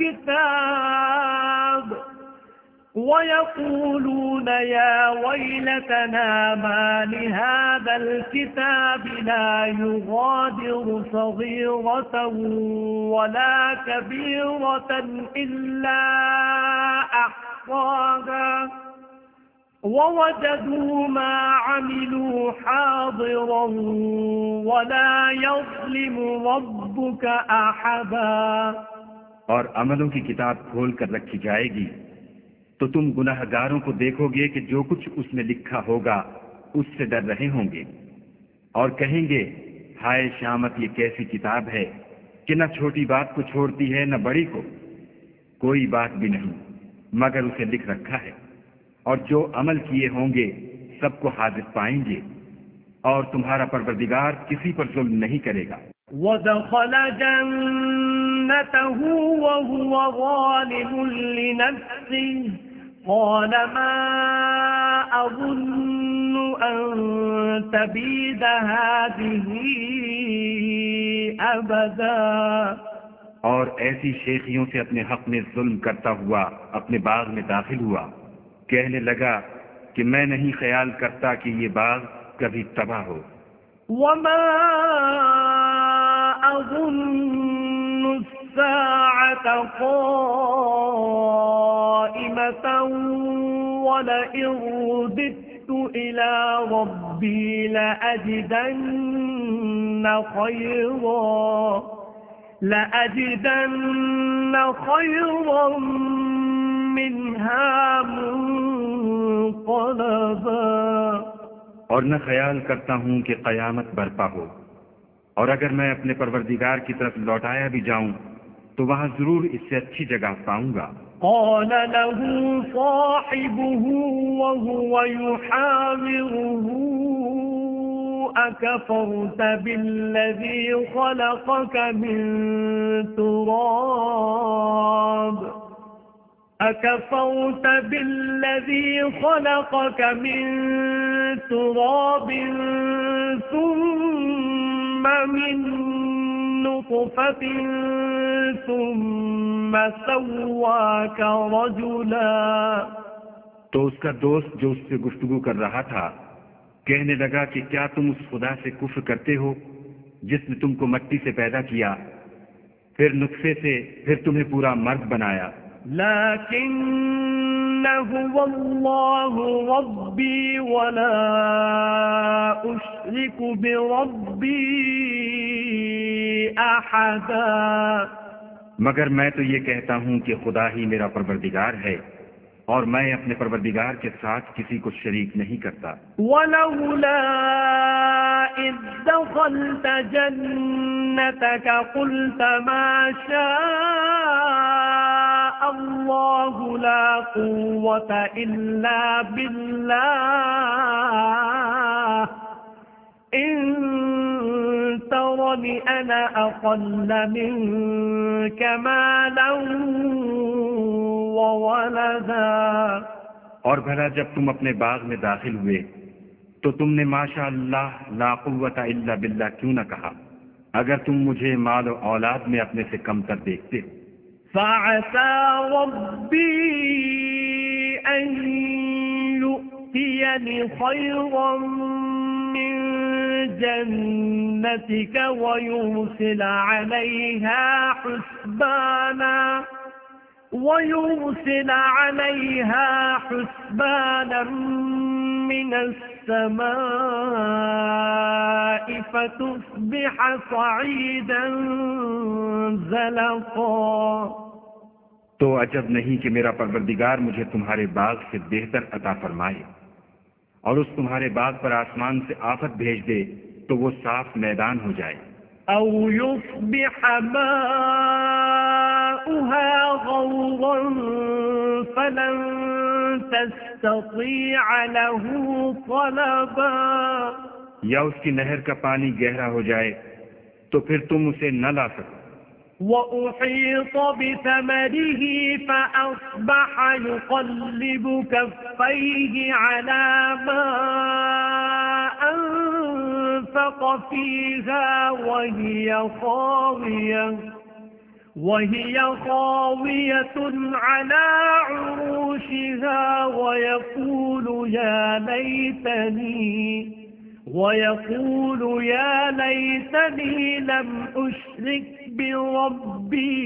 الْكِتَابِ لَا يُغَادِرُ صَغِيرَةً وَلَا كَبِيرَةً إِلَّا أَحْصَاهَا وَوَجَدُوا مَا عَمِلُوا حَاضِرًا وَلَا يَظْلِمُ رَبُّكَ أَحَدًا. اور عملوں کی کتاب کھول کر رکھی جائے گی تو تم گناہ گاروں کو دیکھو گے کہ جو کچھ اس میں لکھا ہوگا اس سے ڈر رہے ہوں گے اور کہیں گے ہائے شامت یہ کیسی کتاب ہے کہ نہ چھوٹی بات کو چھوڑتی ہے نہ بڑی کو، کوئی بات بھی نہیں مگر اسے لکھ رکھا ہے، اور جو عمل کیے ہوں گے سب کو حاضر پائیں گے اور تمہارا پروردگار کسی پر ظلم نہیں کرے گا. وَدَخَلَ جَنَّتَهُ وَهُوَ ظَالِمٌ لِنَفْسِهِ قَالَ مَا أَظُنُّ أَن تَبِيدَ هَٰذِهِ أَبَدًا. اور ایسی شیخیوں سے اپنے حق میں ظلم کرتا ہوا اپنے باغ میں داخل ہوا، کہنے لگا کہ میں نہیں خیال کرتا کہ یہ باغ کبھی تباہ ہو۔ وما أظن الساعة قائمة ولئن رددت إلى ربي لأجدن خيرا منها منقلبا۔ اور نہ خیال کرتا ہوں کہ قیامت برپا ہو، اور اگر میں اپنے پروردگار کی طرف لوٹایا بھی جاؤں تو وہاں ضرور اس سے اچھی جگہ پاؤں گا۔ قال له صاحبه وهو يحاوره أكفرت بالذي خلقك من تراب ثم من نطفة ثم سواك رجلا۔ تو اس کا دوست جو اس سے گفتگو کر رہا تھا کہنے لگا کہ کیا تم اس خدا سے کفر کرتے ہو جس نے تم کو مٹی سے پیدا کیا، پھر نطفے سے، پھر تمہیں پورا مرد بنایا۔ لكن هو الله ربي ولا أشرك بربي أحدا۔ مگر میں تو یہ کہتا ہوں کہ خدا ہی میرا پروردگار ہے، اور میں اپنے پروردگار کے ساتھ کسی کو شریک نہیں کرتا۔ ولولا إذ دخلت جنتك قلت ما شاء الله لا قوة إلا بالله إن ترني أنا أقل منك مالا وولدا۔ اور بھلا جب تم اپنے باغ میں داخل ہوئے تو تم نے ماشاء اللہ لا قوت الا باللہ کیوں نہ کہا، اگر تم مجھے مال و اولاد میں اپنے سے کم تر دیکھتے ہو۔ فعسى ربي أن يؤتيني خيرا من جنتك ويرسل عليها حسبانا من السماء فتصبح صعيدا زلقا۔ تو عجب نہیں کہ میرا پروردگار مجھے تمہارے باغ سے بہتر عطا فرمائے، اور اس تمہارے باغ پر آسمان سے آفت بھیج دے تو وہ صاف میدان ہو جائے۔ او يصبح ماؤها غورا فلن تستطيع له طلبا۔ یا اس کی نہر کا پانی گہرا ہو جائے تو پھر تم اسے نہ لا سکو۔ وَأُحِيطَ بِثَمَرِهِ فَأَصْبَحَ يُقَلِّبُ كَفَّيْهِ عَلَى مَا أَنفَقَ فِيهَا وَهِيَ خَاوِيَةٌ عَلَى عُرُوشِهَا ويقول يا ليتني لم أشرك بربي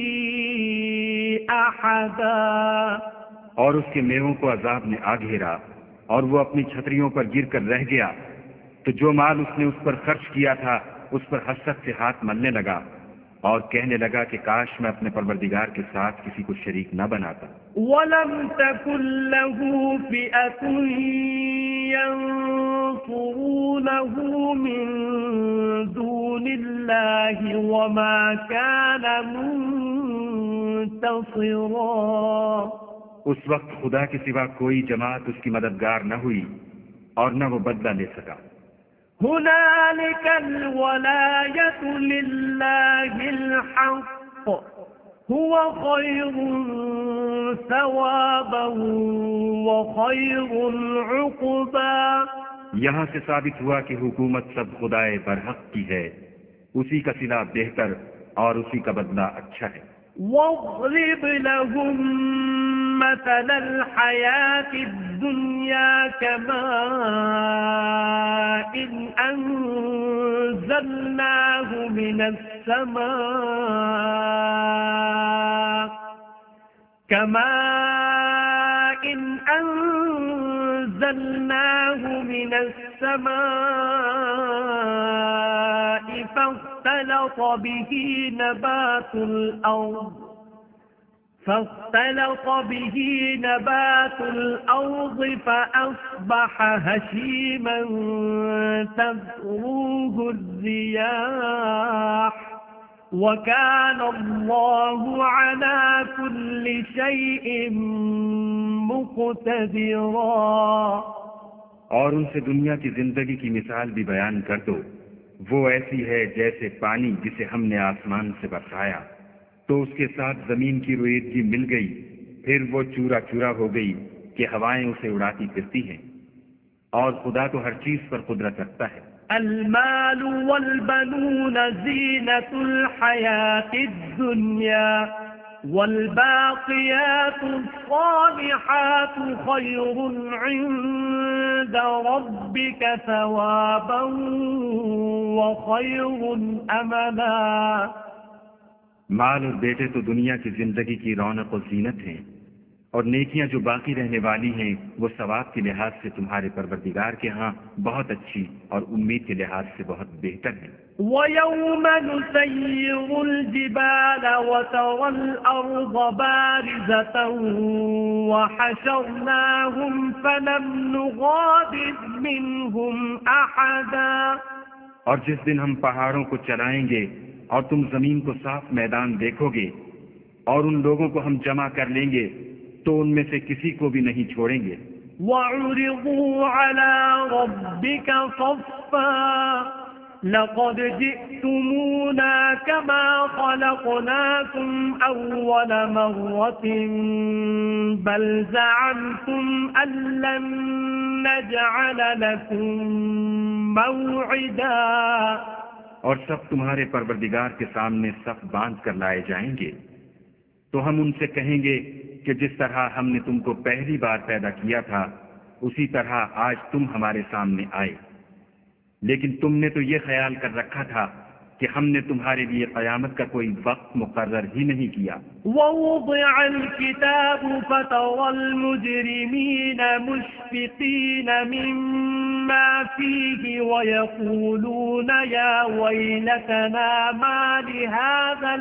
أحدا۔ اور اس کے میووں کو عذاب نے آ گھیرا اور وہ اپنی چھتریوں پر گر کر رہ گیا، تو جو مال اس نے اس پر خرچ کیا تھا اس پر حسرت سے ہاتھ ملنے لگا اور کہنے لگا کہ کاش میں اپنے پروردگار کے ساتھ کسی کو شریک نہ بناتا۔ وَلَمْ تَكُنْ لَهُ فِئَةٌ يَنْصُرُونَهُ مِنْ دُونِ اللَّهِ وَمَا كَانَ مُنْتَصِرًا۔ اس وقت خدا کے سوا کوئی جماعت اس کی مددگار نہ ہوئی اور نہ وہ بدلہ لے سکا۔ هنالك الولاية لله الحق هو خير ثوابا وخير عقبا۔ یہاں سے ثابت ہوا کہ حکومت سب خدائے برحق کی ہے، اسی کا صلہ بہتر اور اسی کا بدلہ اچھا ہے۔ واضرب لهم مثل الحياة الدنيا كماء أنزلناه من السماء فاختلط به نبات الأرض فأصبح هشيما تذروه الرياح وكان الله على كل شيء مقتدرا۔ اور ان سے دنیا کی زندگی کی مثال بھی بیان کر دو، وہ ایسی ہے جیسے پانی جسے ہم نے آسمان سے برسایا تو اس کے ساتھ زمین کی رویدگی مل گئی، پھر وہ چورا چورا ہو گئی کہ ہوائیں اسے اڑاتی پھرتی ہیں، اور خدا تو ہر چیز پر قدرت رکھتا ہے۔ المال والبنون زینة الحیاة الدنیا والباقیات الصالحات خیر عند ربک ثوابا وخیر املا۔ مال اور بیٹے تو دنیا کی زندگی کی رونق و زینت ہیں، اور نیکیاں جو باقی رہنے والی ہیں وہ ثواب کے لحاظ سے تمہارے پروردگار کے ہاں بہت اچھی اور امید کے لحاظ سے بہت بہتر ہیں۔ وَيَوْمَ نُسَيِّرُ الْجِبَالَ وَتَرَى الْأَرْضَ بَارِزَةً وَحَشَرْنَاهُمْ فَلَمْ نُغَادِرْ مِنْهُمْ أَحَدًا۔ اور جس دن ہم پہاڑوں کو چلائیں گے اور تم زمین کو صاف میدان دیکھو گے اور ان لوگوں کو ہم جمع کر لیں گے تو ان میں سے کسی کو بھی نہیں چھوڑیں گے۔ وَعُرِضُوا عَلَى رَبِّكَ صَفًّا لَقَدْ جِئْتُمُونَا كَمَا خَلَقْنَاكُمْ أَوَّلَ مَرَّةٍ بَلْ زَعَمْتُمْ أَن لَّن نَّجْعَلَ لَكُم مَّوْعِدًا۔ اور سب تمہارے پروردگار کے سامنے صف باندھ کر لائے جائیں گے، تو ہم ان سے کہیں گے کہ جس طرح ہم نے تم کو پہلی بار پیدا کیا تھا اسی طرح آج تم ہمارے سامنے آئے، لیکن تم نے تو یہ خیال کر رکھا تھا کہ ہم نے تمہارے لیے قیامت کا کوئی وقت مقرر ہی نہیں کیا۔ وَوُضِعَ الْكِتَابُ فَتَرَى الْمُجْرِمِينَ مُشْفِقِينَ مِمَّا فِيهِ وَيَقُولُونَ يَا وَيْلَتَنَا مَا لِهَذَا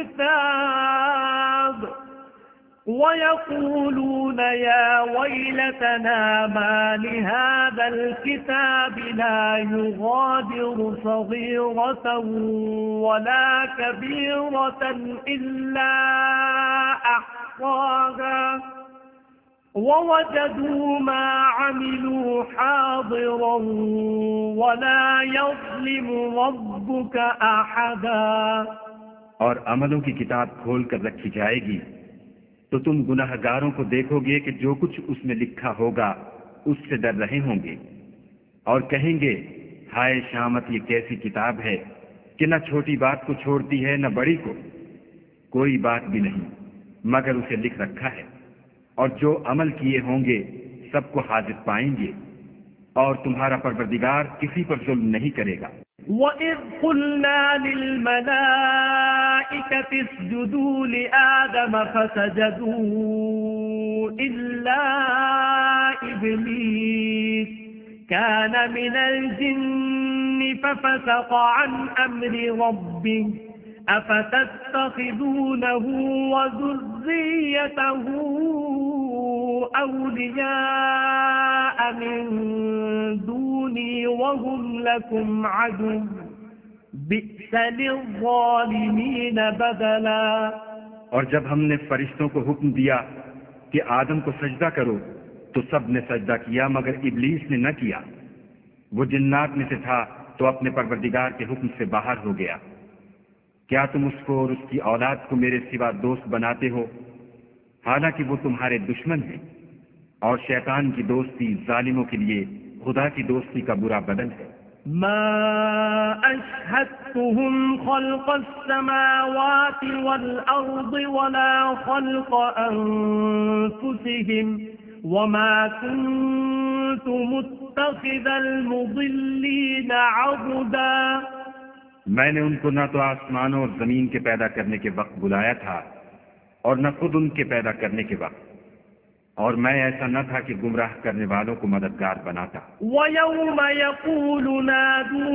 الْكِتَابِ لَا يُغَادِرُ صَغِيرَةً وَلَا كَبِيرَةً إِلَّا أَحْصَاهَا وَوَجَدُوا مَا عَمِلُوا حَاضِرًا وَلَا يَظْلِمُ رَبُّكَ أَحَدًا۔ اور عملوں کی کتاب کھول کر رکھی جائے گی تو تم گناہ گاروں کو دیکھو گے کہ جو کچھ اس میں لکھا ہوگا اس سے ڈر رہے ہوں گے اور کہیں گے ہائے شامت یہ کیسی کتاب ہے کہ نہ چھوٹی بات کو چھوڑتی ہے نہ بڑی کو، کوئی بات بھی نہیں مگر اسے لکھ رکھا ہے، اور جو عمل کیے ہوں گے سب کو حاضر پائیں گے، اور تمہارا پروردگار کسی پر ظلم نہیں کرے گا۔ وَإِذْ قُلْنَا لِلْمَلَائِكَةِ اسْجُدُوا لِآدَمَ فَسَجَدُوا إِلَّا إِبْلِيسَ كَانَ مِنَ الْجِنِّ فَفَسَقَ عَنْ أَمْرِ رَبِّهِ أَفَتَتَّخِذُونَهُ وَذُرِّيَّتَهُ أَوْلِيَاءَ مِن دُونِي وَهُمْ لَكُمْ عَدُوٌّ بِئْسَ لِلظَّالِمِينَ بَدَلًا۔ اور جب ہم نے فرشتوں کو حکم دیا کہ آدم کو سجدہ کرو تو سب نے سجدہ کیا مگر ابلیس نے نہ کیا، وہ جنات میں سے تھا تو اپنے پروردگار کے حکم سے باہر ہو گیا۔ کیا تم اس کو اور اس کی اولاد کو میرے سوا دوست بناتے ہو، حالانکہ وہ تمہارے دشمن ہیں، اور شیطان کی دوستی ظالموں کے لیے خدا کی دوستی کا برا بدل ہے۔ ما أشهدتهم خلق السماوات والأرض ولا خلق أنفسهم وما كنت متخذ المضلين عضدا. میں نے ان کو نہ تو آسمانوں اور زمین کے پیدا کرنے کے وقت بلایا تھا اور نہ خود ان کے پیدا کرنے کے وقت، اور میں ایسا نہ تھا کہ گمراہ کرنے والوں کو مددگار بناتا. وَيَوْمَ يَقُولُ نَادُوا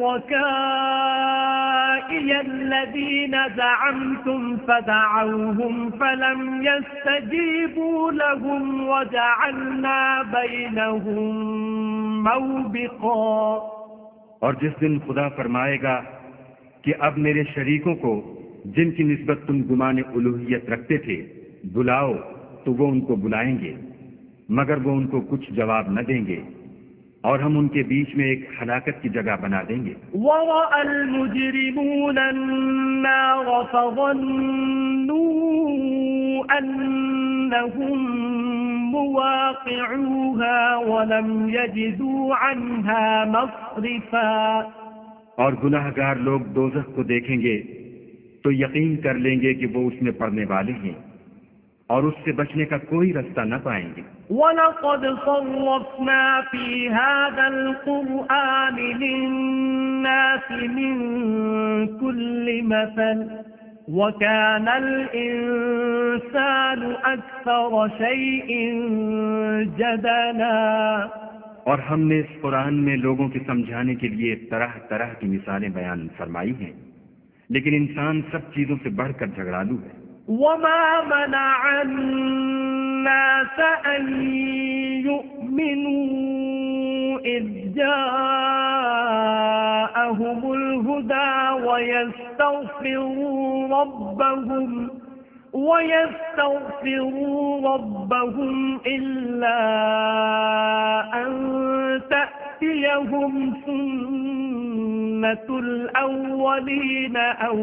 شُرَكَائِيَ الَّذِينَ زَعَمْتُمْ فَدَعَوْهُمْ فَلَمْ يَسْتَجِيبُوا لَهُمْ وَجَعَلْنَا بَيْنَهُمْ مَوْبِقًا. اور جس دن خدا فرمائے گا کہ اب میرے شریکوں کو جن کی نسبت تم گمان الوہیت رکھتے تھے بلاؤ، تو وہ ان کو بلائیں گے مگر وہ ان کو کچھ جواب نہ دیں گے، اور ہم ان کے بیچ میں ایک ہلاکت کی جگہ بنا دیں گے. وَرَأَى الْمُجْرِمُونَ النَّارَ فَظَنُّوا أَنَّهُمْ مُوَاقِعُوهَا وَلَمْ يَجِدُوا عَنْهَا مَصْرِفًا. اور گناہ گار لوگ دوزخ کو دیکھیں گے تو یقین کر لیں گے کہ وہ اس میں پڑنے والے ہیں اور اس سے بچنے کا کوئی رستہ نہ پائیں گے. وَلَقَدْ صَرَّفْنَا فِي هَذَا الْقُرْآنِ لِلنَّاسِ مِنْ كُلِّ مَثَلٍ وَكَانَ الْإِنسَانُ أَكْثَرَ شَيْءٍ جَدَلًا. اور ہم نے اس قرآن میں لوگوں کے سمجھانے کے لیے طرح طرح کی مثالیں بیان فرمائی ہیں، لیکن انسان سب چیزوں سے بڑھ کر جھگڑالو ہے. وَمَا مَنَعَ النَّاسَ أَن يُؤْمِنُوا إِذْ جَاءَهُمُ الْهُدَى وَيَسْتَغْفِرُوا رَبَّهُمْ إِلَّا أَن تَأْتِيَهُمْ سُنَّةُ الْأَوَّلِينَ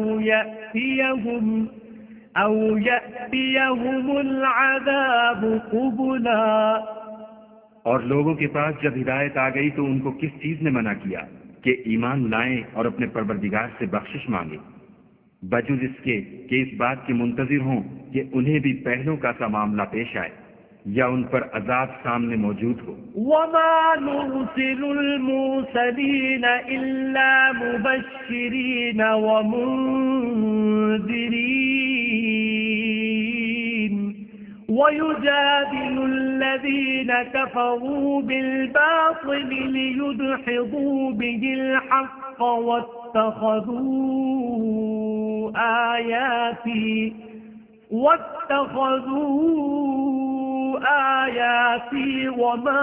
أَوْ يَأْتِيَهُمُ الْعَذَابُ قُبُلًا. اور لوگوں کے پاس جب ہدایت آ گئی تو ان کو کس چیز نے منع کیا کہ ایمان لائیں اور اپنے پروردگار سے بخشش مانگیں، بجز اس کے کہ اس بات کے منتظر ہوں کہ انہیں بھی پہلوں کا سا معاملہ پیش آئے یا ان پر عذاب سامنے موجود ہو. وَمَا نُرْسِلُ الْمُرْسَلِينَ إِلَّا مُبَشِّرِينَ وَمُنذِرِينَ وَيُجَادِلُ الَّذِينَ كَفَرُوا بِالْبَاطِلِ لِيُدْحِضُوا بِهِ الْحَقَّ وَاتَّخَذُوا آيَاتِي وَمَا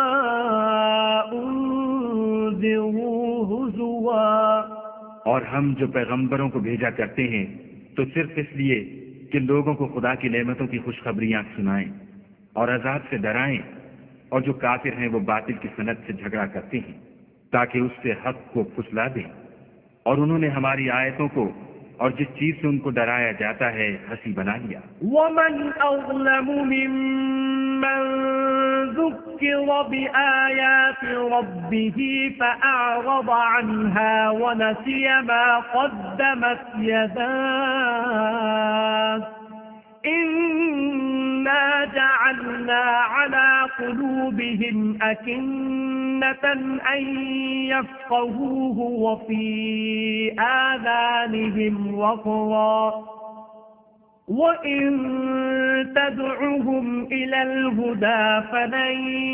أُنذِرُوا هُزُوًا. اور ہم جو پیغمبروں کو بھیجا کرتے ہیں تو صرف اس لیے کہ لوگوں کو خدا کی نعمتوں کی خوشخبریاں سنائیں اور عذاب سے ڈرائیں، اور جو کافر ہیں وہ باطل کی سنت سے جھگڑا کرتے ہیں تاکہ اس سے حق کو پھسلا دیں، اور انہوں نے ہماری آیتوں کو اور جس چیز سے ان کو ڈرایا جاتا ہے ہنسی بنا لیا. وَمَنْ أَظْلَمُ مِمَّنْ ذُكِّرَ بِآيَاتِ رَبِّهِ فَأَعْرَضَ عَنْهَا وَنَسِيَ مَا قَدَّمَتْ يَدَاهُ إِنَّا جَعَلْنَا عَلَى قُلُوبِهِمْ أَكِنَّةً أَن يَفْقَهُوهُ وَفِي آذَانِهِمْ وَقْرًا وَإِن تَدْعُهُمْ إِلَى الْهُدَى فَلَن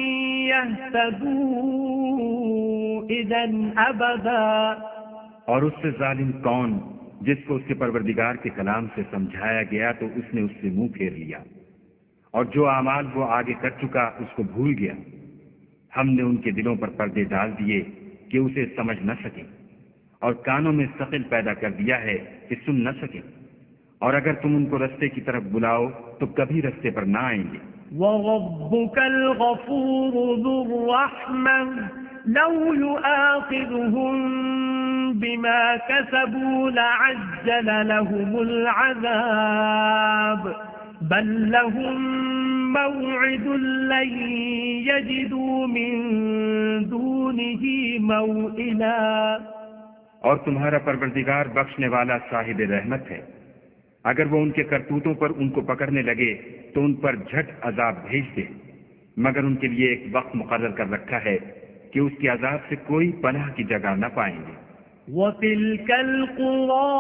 يَهْتَدُوا إِذًا أَبَدًا. اور اس سے ظالم کون جس کو اس کے پروردگار کے کلام سے سمجھایا گیا تو اس نے اس سے منہ پھیر لیا، اور جو اعمال وہ آگے کر چکا اس کو بھول گیا. ہم نے ان کے دلوں پر پردے ڈال دیے کہ اسے سمجھ نہ سکیں، اور کانوں میں ثقل پیدا کر دیا ہے کہ سن نہ سکیں، اور اگر تم ان کو رستے کی طرف بلاؤ تو کبھی رستے پر نہ آئیں گے. وَرَبُّكَ الْغَفُورُ ذُو الرَّحْمَةِ لَوْ يُؤَاخِذُهُم بِمَا كَسَبُوا لَعَجَّلَ لَهُمُ الْعَذَابَ بل لهم موعد لن يجدوا من دونه موئلا، اور تمہارا پروردگار بخشنے والا صاحب رحمت ہے، اگر وہ ان کے کرتوتوں پر ان کو پکڑنے لگے تو ان پر جھٹ عذاب بھیج دے، مگر ان کے لیے ایک وقت مقرر کر رکھا ہے کہ اس کے عذاب سے کوئی پناہ کی جگہ نہ پائیں گے۔ وَتِلْكَ الْقُرَىٰ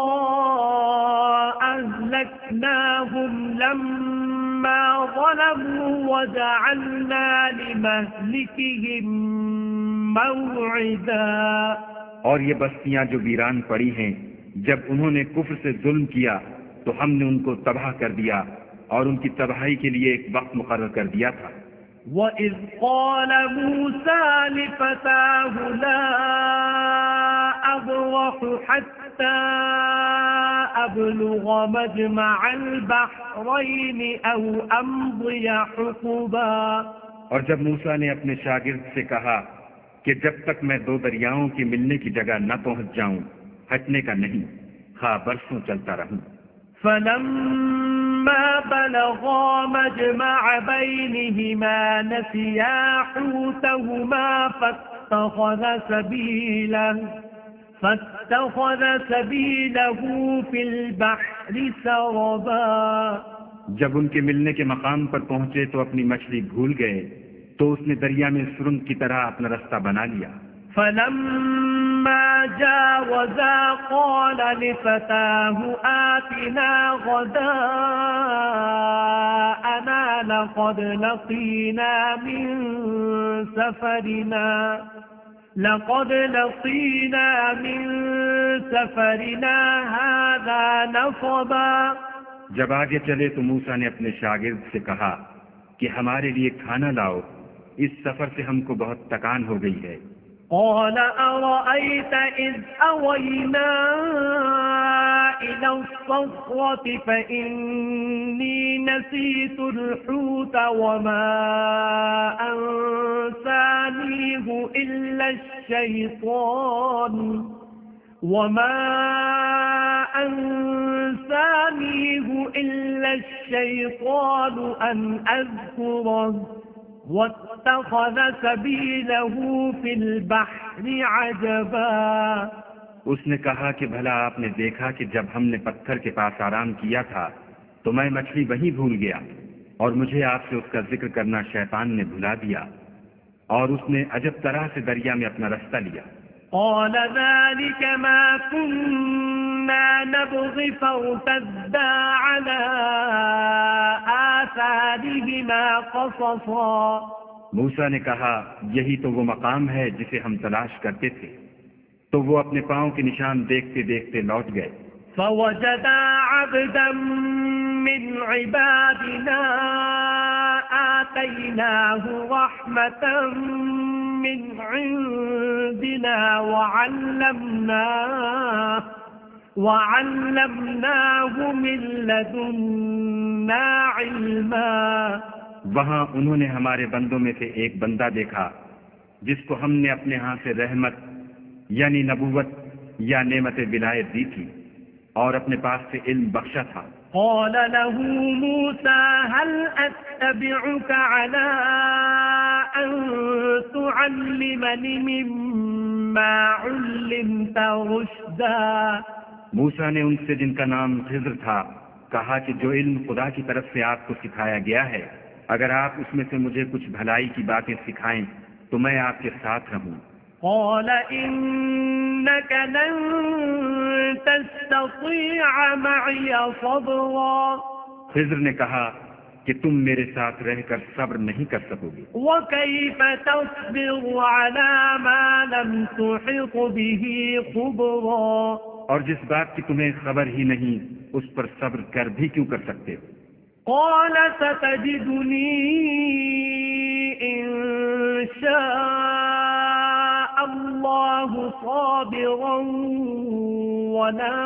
أَهْلَكْنَاهُمْ لَمَّا ظَلَمُوا وَجَعَلْنَا لِمَهْلِكِهِم مَّوْعِدًا، اور یہ بستیاں جو ویران پڑی ہیں، جب انہوں نے کفر سے ظلم کیا تو ہم نے ان کو تباہ کر دیا اور ان کی تباہی کے لیے ایک وقت مقرر کر دیا تھا۔ وَإِذْ قَالَ مُوسَىٰ لِفَتَاهُ لَا أَبْرَحُ حَتَّىٰ أَبْلُغَ مَجْمَعَ الْبَحْرَيْنِ أَوْ أَمْضِيَ حُقُبًا، اور جب موسیٰ نے اپنے شاگرد سے کہا کہ جب تک میں دو دریاؤں کے ملنے کی جگہ نہ پہنچ جاؤں ہٹنے کا نہیں، خواہ برسوں چلتا رہوں۔ فَلَمَّا بَلَغَا مَجْمَعَ بَيْنِهِمَا نَسِيَا حُوتَهُمَا فَاتَّخَذَ سَبِيلَهُ فِي الْبَحْرِ سَرَبًا، جب ان کے ملنے کے مقام پر پہنچے تو اپنی مچھلی بھول گئے تو اس نے دریا میں سرنگ کی طرح اپنا رستہ بنا لیا۔ فَلَمَّا جَاوَزَا قَالَ لِفَتَاهُ آتِنَا غَدَاءَنَا لَقَدْ لَقِينَا مِن سَفَرِنَا هَٰذَا نَصَبًا، جب آگے چلے تو موسیٰ نے اپنے شاگرد سے کہا کہ ہمارے لیے کھانا لاؤ، اس سفر سے ہم کو بہت تکان ہو گئی ہے۔ قال أرأيت إذ أوينا إلى الصخرة فإني نسيت الحوت وما أنسانيه إلا الشيطان أن أذكره واتخذ سبيله في البحر عجبا، اس نے کہا کہ بھلا آپ نے دیکھا کہ جب ہم نے پتھر کے پاس آرام کیا تھا تو میں مچھلی وہیں بھول گیا، اور مجھے آپ سے اس کا ذکر کرنا شیطان نے بھلا دیا، اور اس نے عجب طرح سے دریا میں اپنا رستہ لیا۔ قال ذلك ما كنا نبغي فارتدا على آثارهما قصصا، موسیٰ نے کہا یہی تو وہ مقام ہے جسے ہم تلاش کرتے تھے، تو وہ اپنے پاؤں کے نشان دیکھتے دیکھتے لوٹ گئے۔ فوجدا عبدا من عبادنا آتيناه رحمة من عندنا وعلمناه من لدنا علما، وہاں انہوں نے ہمارے بندوں میں سے ایک بندہ دیکھا جس کو ہم نے اپنے ہاں سے رحمت یعنی نبوت یا نعمت ولایت دی تھی اور اپنے پاس سے علم بخشا تھا۔ قال له موسى هل أتبعك على أن تعلمني مما علمت رشدا، موسیٰ نے ان سے جن کا نام خضر تھا کہا کہ جو علم خدا کی طرف سے آپ کو سکھایا گیا ہے، اگر آپ اس میں سے مجھے کچھ بھلائی کی باتیں سکھائیں تو میں آپ کے ساتھ رہوں۔ قال إنك لن تستطيع معي صبرا، خضر نے کہا کہ تم میرے ساتھ رہ کر صبر نہیں کر سکو گے۔ وكيف تصبر على ما لم تحط به خبرا، اور جس بات کی تمہیں خبر ہی نہیں اس پر صبر کر بھی کیوں کر سکتے ہو؟ قال ستجدني إن شاء الله صابرا ولا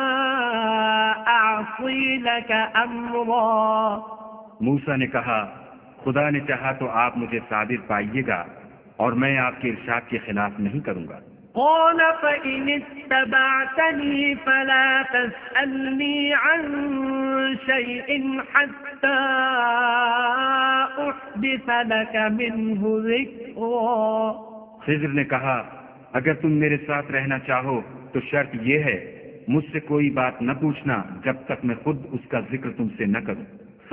أعصي لك أمرا، موسیٰ نے کہا خدا نے چاہا تو آپ مجھے صابر پائیے گا اور میں آپ کے ارشاد کے خلاف نہیں کروں گا۔ قال فإن اتبعتني فلا تسألني عن شيء حتى أحدث لك منه ذكرا. خضر نے کہا اگر تم میرے ساتھ رہنا چاہو تو شرط یہ ہے مجھ سے کوئی بات نہ پوچھنا جب تک میں خود اس کا ذکر تم سے نہ کروں.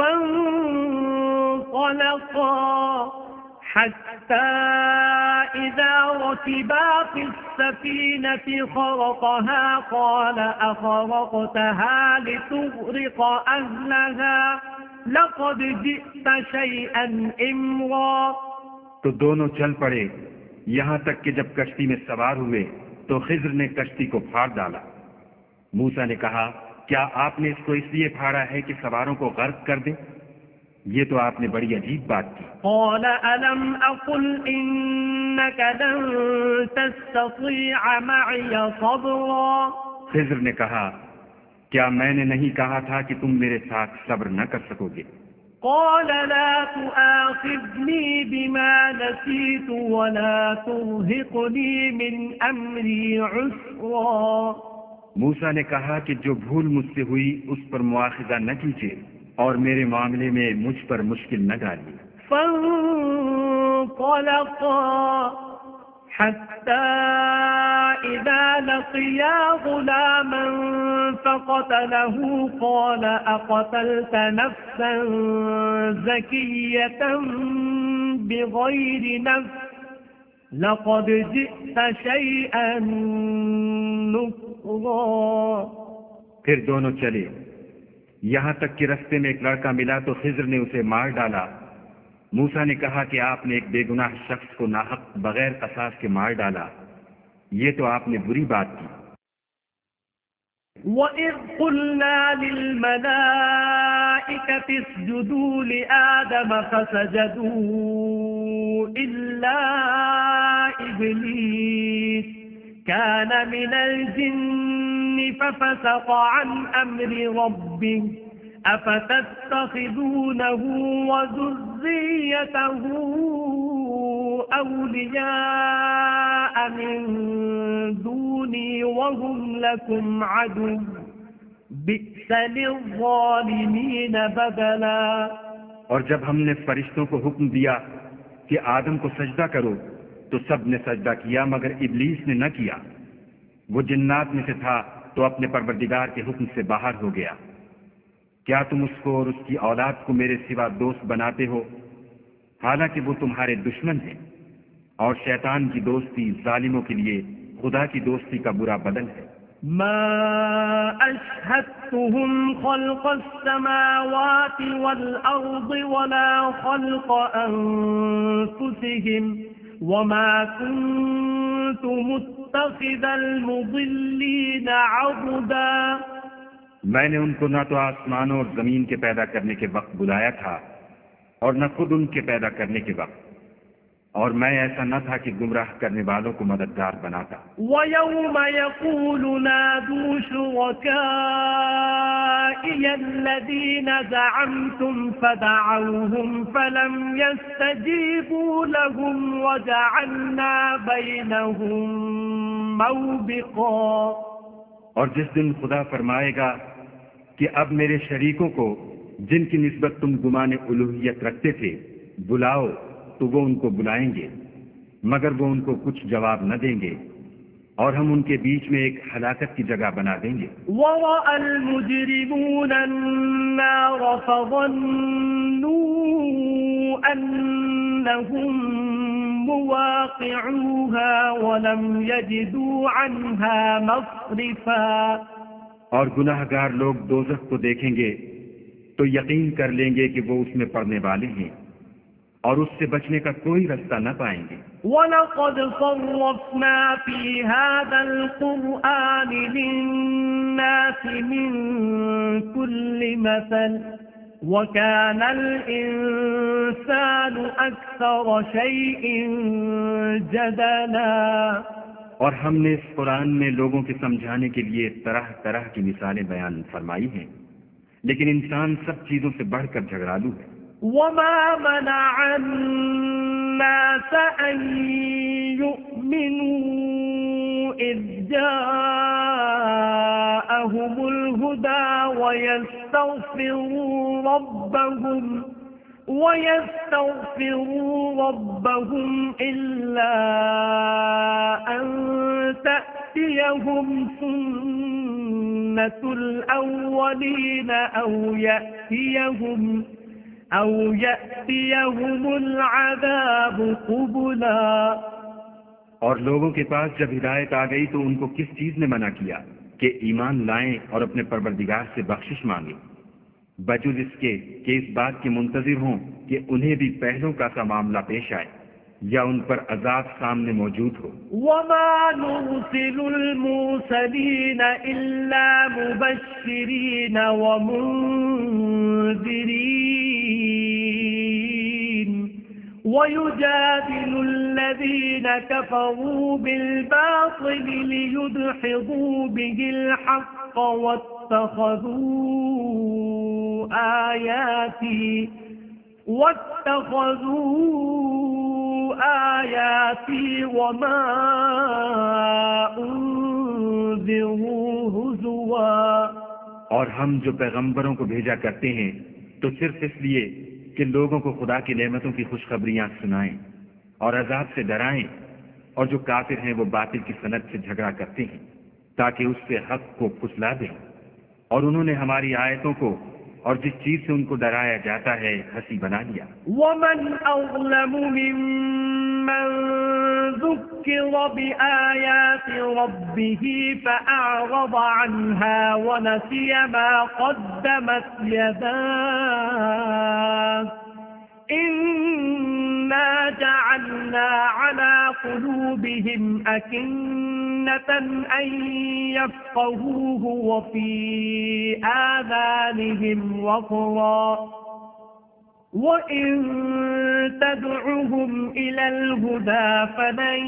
فانطلقا حتى إذا ركبا في السفينة خرقها قال أخرقتها لتغرق أهلها لقد جئت شيئا إمرا. تو دونوں چل پڑے یہاں تک کہ جب کشتی میں سوار ہوئے تو خضر نے کشتی کو پھاڑ ڈالا. موسیٰ نے کہا کیا آپ نے اس کو اس لیے پھاڑا ہے کہ سواروں کو غرق کر دیں؟ یہ تو آپ نے بڑی عجیب بات کی. قال ألم أقل إنك لن تستطيع معي صبرا. خضر نے کہا کیا میں نے نہیں کہا تھا کہ تم میرے ساتھ صبر نہ کر سکو گے؟ قال لا تؤاخذني بما نسيت ولا ترهقني من أمري عسرا. موسیٰ نے کہا کہ جو بھول مجھ سے ہوئی اس پر مواخذہ نہ کیجیے اور میرے معاملے میں مجھ پر مشکل نہ ڈالیے. فانطلقا حتى إذا لقيا غلاما فقتله قال أقتلت نفسا زكية بغير نفس لقد جئت شيئا نكرا. پھر دونوں چلے یہاں تک کہ رستے میں ایک لڑکا ملا تو خضر نے اسے مار ڈالا. موسیٰ نے کہا کہ آپ نے ایک بے گناہ شخص کو ناحق بغیر قصاص کے مار ڈالا. یہ تو آپ نے بری بات کی. وَإِذْ قُلْنَا لِلْمَلَائِكَةِ اسْجُدُوا لِآدَمَ فَسَجَدُوا إِلَّا إِبْلِيسَ كَانَ مِنَ الْجِنِّ فَفَسَقَ عَنْ أَمْرِ رَبِّهِ أَفَتَتَّخِذُونَهُ وَذُرِّيَّتَهُ أَوْلِيَاءَ مِن دُونِي وَهُمْ لَكُمْ عَدُوٌّ بِئْسَ لِلظَّالِمِينَ بَدَلًا. اور جب ہم نے فرشتوں کو حکم دیا کہ آدم کو سجدہ کرو تو سب نے سجدہ کیا مگر ابلیس نے نہ کیا. وہ جنات میں سے تھا تو اپنے پروردگار کے حکم سے باہر ہو گیا. کیا تم اس کو اور اس کی اولاد کو میرے سوا دوست بناتے ہو حالانکہ وہ تمہارے دشمن ہیں؟ اور شیطان کی دوستی ظالموں کے لیے خدا کی دوستی کا برا بدل ہے. ما أشهدتهم خلق السماوات والأرض ولا خلق أنفسهم وما كنت متخذ المضلين عضدا. میں نے ان کو نہ تو آسمانوں اور زمین کے پیدا کرنے کے وقت بلایا تھا اور نہ خود ان کے پیدا کرنے کے وقت، اور میں ایسا نہ تھا کہ گمراہ کرنے والوں کو مددگار بناتا. وَيَوْمَ يَقُولُ نَادُوا شُرَكَائِيَ الَّذِينَ زَعَمْتُمْ فَدَعَوْهُمْ فَلَمْ يَسْتَجِيبُوا لَهُمْ وَجَعَلْنَا بَيْنَهُمْ مَوْبِقًا. اور جس دن خدا فرمائے گا کہ اب میرے شریکوں کو جن کی نسبت تم گمان الوہیت رکھتے تھے بلاؤ، تو وہ ان کو بلائیں گے مگر وہ ان کو کچھ جواب نہ دیں گے، اور ہم ان کے بیچ میں ایک ہلاکت کی جگہ بنا دیں گے. وَرَأَى الْمُجْرِمُونَ النَّارَ فَظَنُّوا أَنَّهُمْ مُوَاقِعُوهَا وَلَمْ يَجِدُوا عَنْهَا مَصْرِفًا. اور گناہ گار لوگ دوزخ کو دیکھیں گے تو یقین کر لیں گے کہ وہ اس میں پڑنے والے ہیں اور اس سے بچنے کا کوئی رستہ نہ پائیں گے. وَلَقَدْ صَرَّفْنَا فِي هَذَا الْقُرْآنِ لِلنَّاسِ مِنْ كُلِّ مَثَلٍ وَكَانَ الْإِنسَانُ أَكْثَرَ شَيْءٍ جَدَلًا. اور ہم نے اس قرآن میں لوگوں کے سمجھانے کے لیے طرح طرح کی مثالیں بیان فرمائی ہیں، لیکن انسان سب چیزوں سے بڑھ کر جھگڑالو ہے. وَمَا مَنَعَ النَّاسَ أَن يُؤْمِنُوا إِذْ جَاءَهُمُ الْهُدَى ويستغفروا ربهم إلا أن تأتيهم سنة الأولين أو يأتيهم العذاب قبلا۔ اور لوگوں کے پاس جب ہدایت آ گئی تو ان کو کس چیز نے منع کیا کہ ایمان لائیں اور اپنے پروردگار سے بخشش مانگیں، بجز اس کے کہ اس بات کے منتظر ہوں کہ انہیں بھی پہلوں کا سا معاملہ پیش آئے یا ان پر عذاب سامنے موجود ہو۔ وما نرسل المرسلین الا مبشرین ومنذرین ويجادل الذين كفروا بالباطل ليدحضوا به الحق واتخذوا آياتي وما أنذروا هزوا۔ اور ہم جو پیغمبروں کو بھیجا کرتے ہیں تو صرف اس لیے کہ لوگوں کو خدا کی نعمتوں کی خوشخبریاں سنائیں اور عذاب سے ڈرائیں، اور جو کافر ہیں وہ باطل کی صنعت سے جھگڑا کرتے ہیں تاکہ اس سے حق کو پھسلا دیں، اور انہوں نے ہماری آیتوں کو اور جس چیز سے ان کو ڈرایا جاتا ہے ہنسی بنا لیا۔ ومن أظلم ممن ذكر بآيات ربه فأعرض عنها ونسي ما قدمت يداه إنا جعلنا على قلوبهم أكنة أن يفقهوه وفي آذانهم وقرا وإن تدعهم إلى الهدى فلن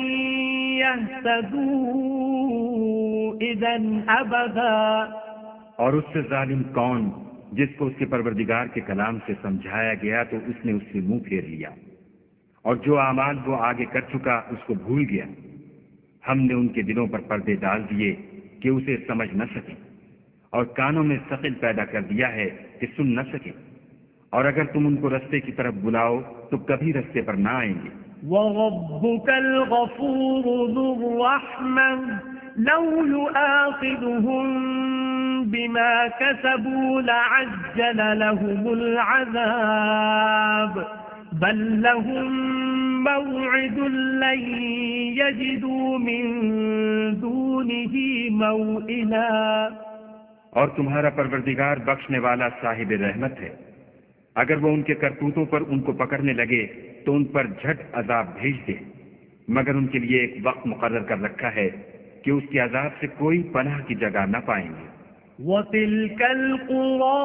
يهتدوا إذا أبدا۔ اور اس سے ظالم کون جس کو اس کے پروردگار کے کلام سے سمجھایا گیا تو اس نے اس سے منہ پھیر لیا، اور جو اعمال وہ آگے کر چکا اس کو بھول گیا۔ ہم نے ان کے دلوں پر پردے ڈال دیے کہ اسے سمجھ نہ سکیں، اور کانوں میں ثقل پیدا کر دیا ہے کہ سن نہ سکیں، اور اگر تم ان کو رستے کی طرف بلاؤ تو کبھی رستے پر نہ آئیں گے۔ وَرَبُّكَ الْغَفُورُ ذُو الرَّحْمَةِ لَوْ يُؤَاخِذُهُم بِمَا كَسَبُوا لَعَجَّلَ لَهُمُ الْعَذَابَ بَل لَّهُم مَّوْعِدٌ لَّن يَجِدُوا مِن دُونِهِ مَوْئِلًا۔ اور تمہارا پروردگار بخشنے والا صاحب رحمت ہے، اگر وہ ان کے کرتوتوں پر ان کو پکڑنے لگے تو ان پر جھٹ عذاب بھیج دے، مگر ان کے لیے ایک وقت مقرر کر رکھا ہے کہ اس کے عذاب سے کوئی پناہ کی جگہ نہ پائیں گے۔ وَتِلْكَ الْقُرَىٰ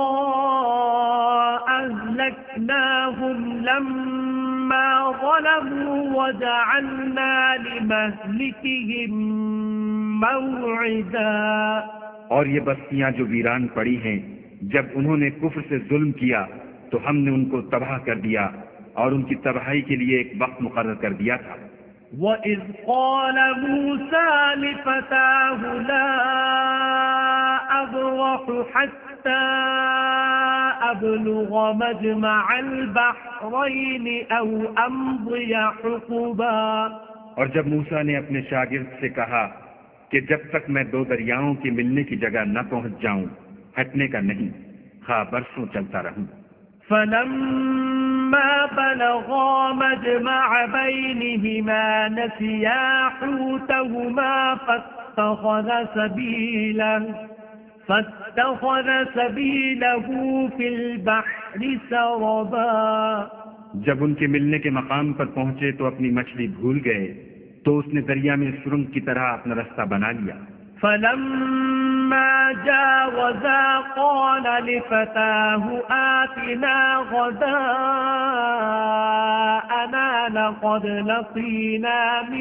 أَهْلَكْنَاهُمْ لَمَّا ظَلَمُوا وَجَعَلْنَا لِمَهْلِكِهِم مَّوْعِدًا۔ اور یہ بستیاں جو ویران پڑی ہیں جب انہوں نے کفر سے ظلم کیا تو ہم نے ان کو تباہ کر دیا اور ان کی تباہی کے لیے ایک وقت مقرر کر دیا تھا۔ وَإِذْ قَالَ مُوسَىٰ لِفَتَاهُ لَا أَبْرَحُ حَتَّىٰ أَبْلُغَ مَجْمَعَ الْبَحْرَيْنِ أَوْ أَمْضِيَ حُقُبًا۔ اور جب موسیٰ نے اپنے شاگرد سے کہا کہ جب تک میں دو دریاؤں کے ملنے کی جگہ نہ پہنچ جاؤں ہٹنے کا نہیں، خواہ برسوں چلتا رہوں۔ فَلَمَّا بَلَغَا مَجْمَعَ بَيْنِهِمَا نَسِيَا حُوتَهُمَا فَاتَّخَذَ سَبِيلَهُ فِي الْبَحْرِ سَرَبًا۔ جب ان کے ملنے کے مقام پر پہنچے تو اپنی مچھلی بھول گئے تو اس نے دریا میں سرنگ کی طرح اپنا رستہ بنا لیا۔ فَلَمَّا جَاوَزَا قَالَ لِفَتَاهُ آتِنَا غَدَاءَنَا لَقَدْ لَقِينَا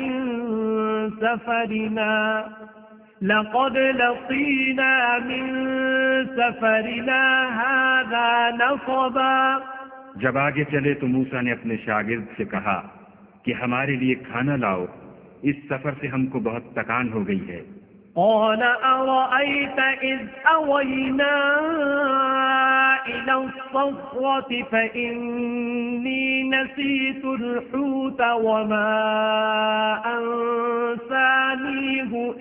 مِن سَفَرِنَا هَٰذَا نَصَبًا۔ جب آگے چلے تو موسیٰ نے اپنے شاگرد سے کہا کہ ہمارے لیے کھانا لاؤ، اس سفر سے ہم کو بہت تکان ہو گئی ہے۔ قَالَ أَرَأَيْتَ إِذْ أَوَيْنَا إلى الصخرة فإني نسيت الحوت وما أنسانيه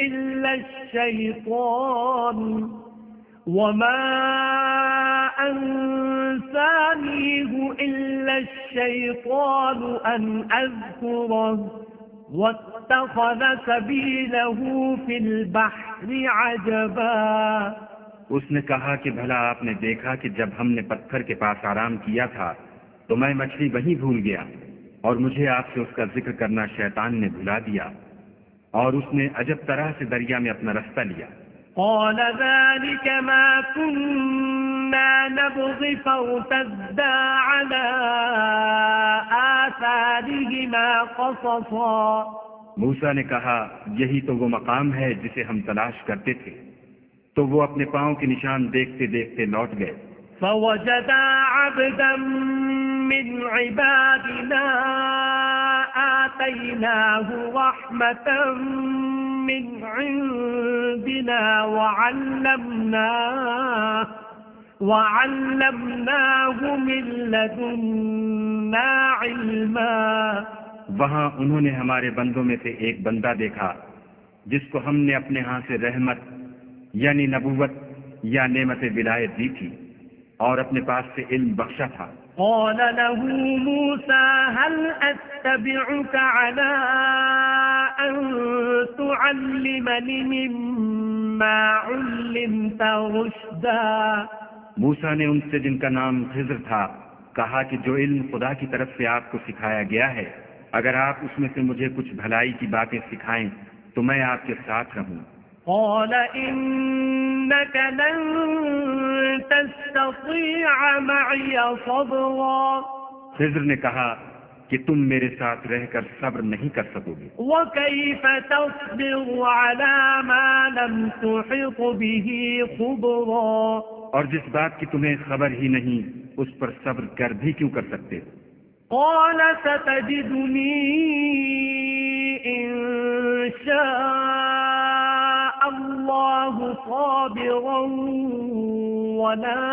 إلا الشيطان أن أذكره واتخذ سبيله في البحر عجبا. اس نے کہا کہ بھلا آپ نے دیکھا کہ جب ہم نے پتھر کے پاس آرام کیا تھا تو میں مچھلی وہیں بھول گیا اور مجھے آپ سے اس کا ذکر کرنا شیطان نے بھلا دیا اور اس نے عجب طرح سے دریا میں اپنا رستہ لیا. قال ذلك ما كنا نبغي فارتدا على آثارهما قصصا. موسیٰ نے کہا یہی تو وہ مقام ہے جسے ہم تلاش کرتے تھے. تو وہ اپنے پاؤں کے نشان دیکھتے دیکھتے لوٹ گئے. فوجدا عبدا من عبادنا آتيناه رحمة من عندنا وعلمناه من لدنا علما. وہاں انہوں نے ہمارے بندوں میں سے ایک بندہ دیکھا جس کو ہم نے اپنے ہاں سے رحمت یعنی نبوت یا نعمت ولایت دی تھی اور اپنے پاس سے علم بخشا تھا. قال له موسى هل أتبعك على أن تعلمني مما علمت رشدا. موسیٰ نے ان سے جن کا نام خضر تھا کہا کہ جو علم خدا کی طرف سے آپ کو سکھایا گیا ہے اگر آپ اس میں سے مجھے کچھ بھلائی کی باتیں سکھائیں تو میں آپ کے ساتھ رہوں. قال إنك لن تستطيع معي صبرا. خضر نے کہا کہ تم میرے ساتھ رہ کر صبر نہیں کر سکو گے. وكيف تصبر على ما لم تحط به خبرا. اور جس بات کی تمہیں خبر ہی نہیں اس پر صبر کر بھی کیوں کر سکتے ہو. قال ستجدني إن شاء الله صابرا ولا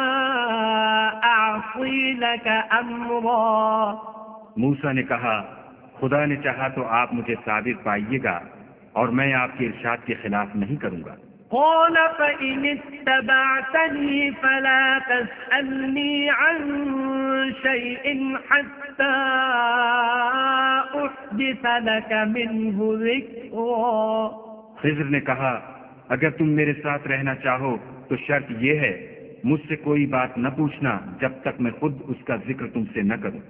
أعصي لك أمرا. موسیٰ نے کہا خدا نے چاہا تو آپ مجھے صابر پائیے گا اور میں آپ کے ارشاد کے خلاف نہیں کروں گا. قال فإن اتبعتني فلا تسألني عن شيء حتى أحدث لك منه ذكرا. خضر نے کہا اگر تم میرے ساتھ رہنا چاہو تو شرط یہ ہے مجھ سے کوئی بات نہ پوچھنا جب تک میں خود اس کا ذکر تم سے نہ کروں.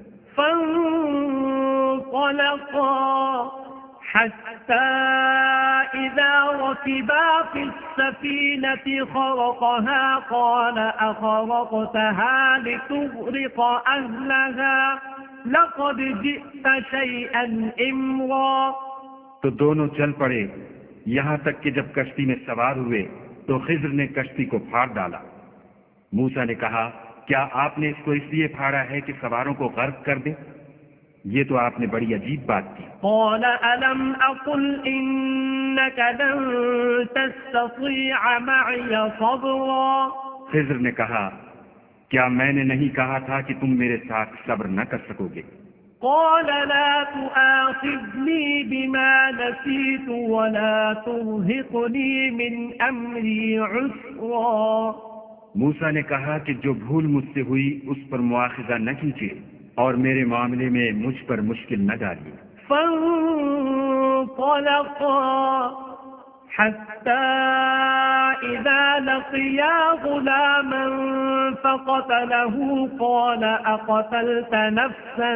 فانطلقا حتى إذا ركبا في السفينة خرقها قال أخرقتها لتغرق أهلها لقد جئت شيئا إمرا. تو دونوں چل پڑے یہاں تک کہ جب کشتی میں سوار ہوئے تو خضر نے کشتی کو پھاڑ ڈالا. موسیٰ نے کہا کیا آپ نے اس کو اس لیے پھاڑا ہے کہ سواروں کو غرق کر دے؟ یہ تو آپ نے بڑی عجیب بات کی. قال ألم أقل إنك لن تستطيع معي صبرا. خضر نے کہا کیا میں نے نہیں کہا تھا کہ تم میرے ساتھ صبر نہ کر سکو گے؟ قال لا تؤاخذني بما نسيت ولا ترهقني من أمري عسرا. موسیٰ نے کہا کہ جو بھول مجھ سے ہوئی اس پر مواخذہ نہ کیجیے اور میرے معاملے میں مجھ پر مشکل نہ ڈالیے. فانطلقا حتى إذا لقيا غلاما فقتله قال أقتلت نفسا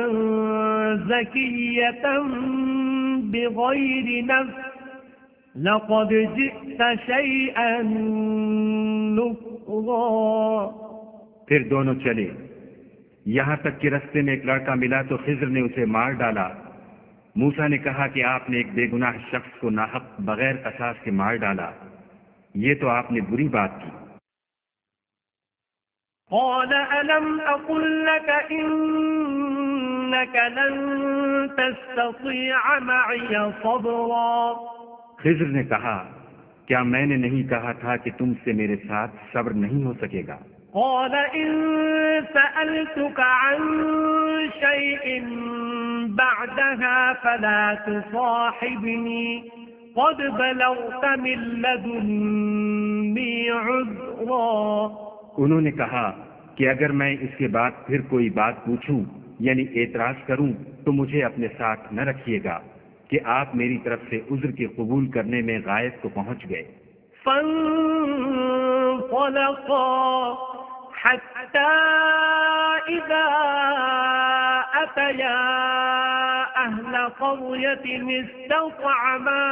زكية بغير نفس لقد جئت شيئا نكرا. پھر دونوں چلے یہاں تک کہ رستے میں ایک لڑکا ملا تو خضر نے اسے مار ڈالا. موسیٰ نے کہا کہ آپ نے ایک بے گناہ شخص کو ناحق بغیر قصاص کے مار ڈالا یہ تو آپ نے بری بات کی. قال ألم أقل لك إنك لن تستطيع معي صبرا. خضر نے کہا کیا میں نے نہیں کہا تھا کہ تم سے میرے ساتھ صبر نہیں ہو سکے گا؟ قال إن سألتك عن شيء بعدها فلا تصاحبني قد بلغت من لدني عذرا. انہوں نے کہا کہ اگر میں اس کے بعد پھر کوئی بات پوچھوں یعنی اعتراض کروں تو مجھے اپنے ساتھ نہ رکھیے گا کہ آپ میری طرف سے عذر کے قبول کرنے میں غائب کو پہنچ گئے. فانطلقا حتى إذا أتيا أهل قرية استطعما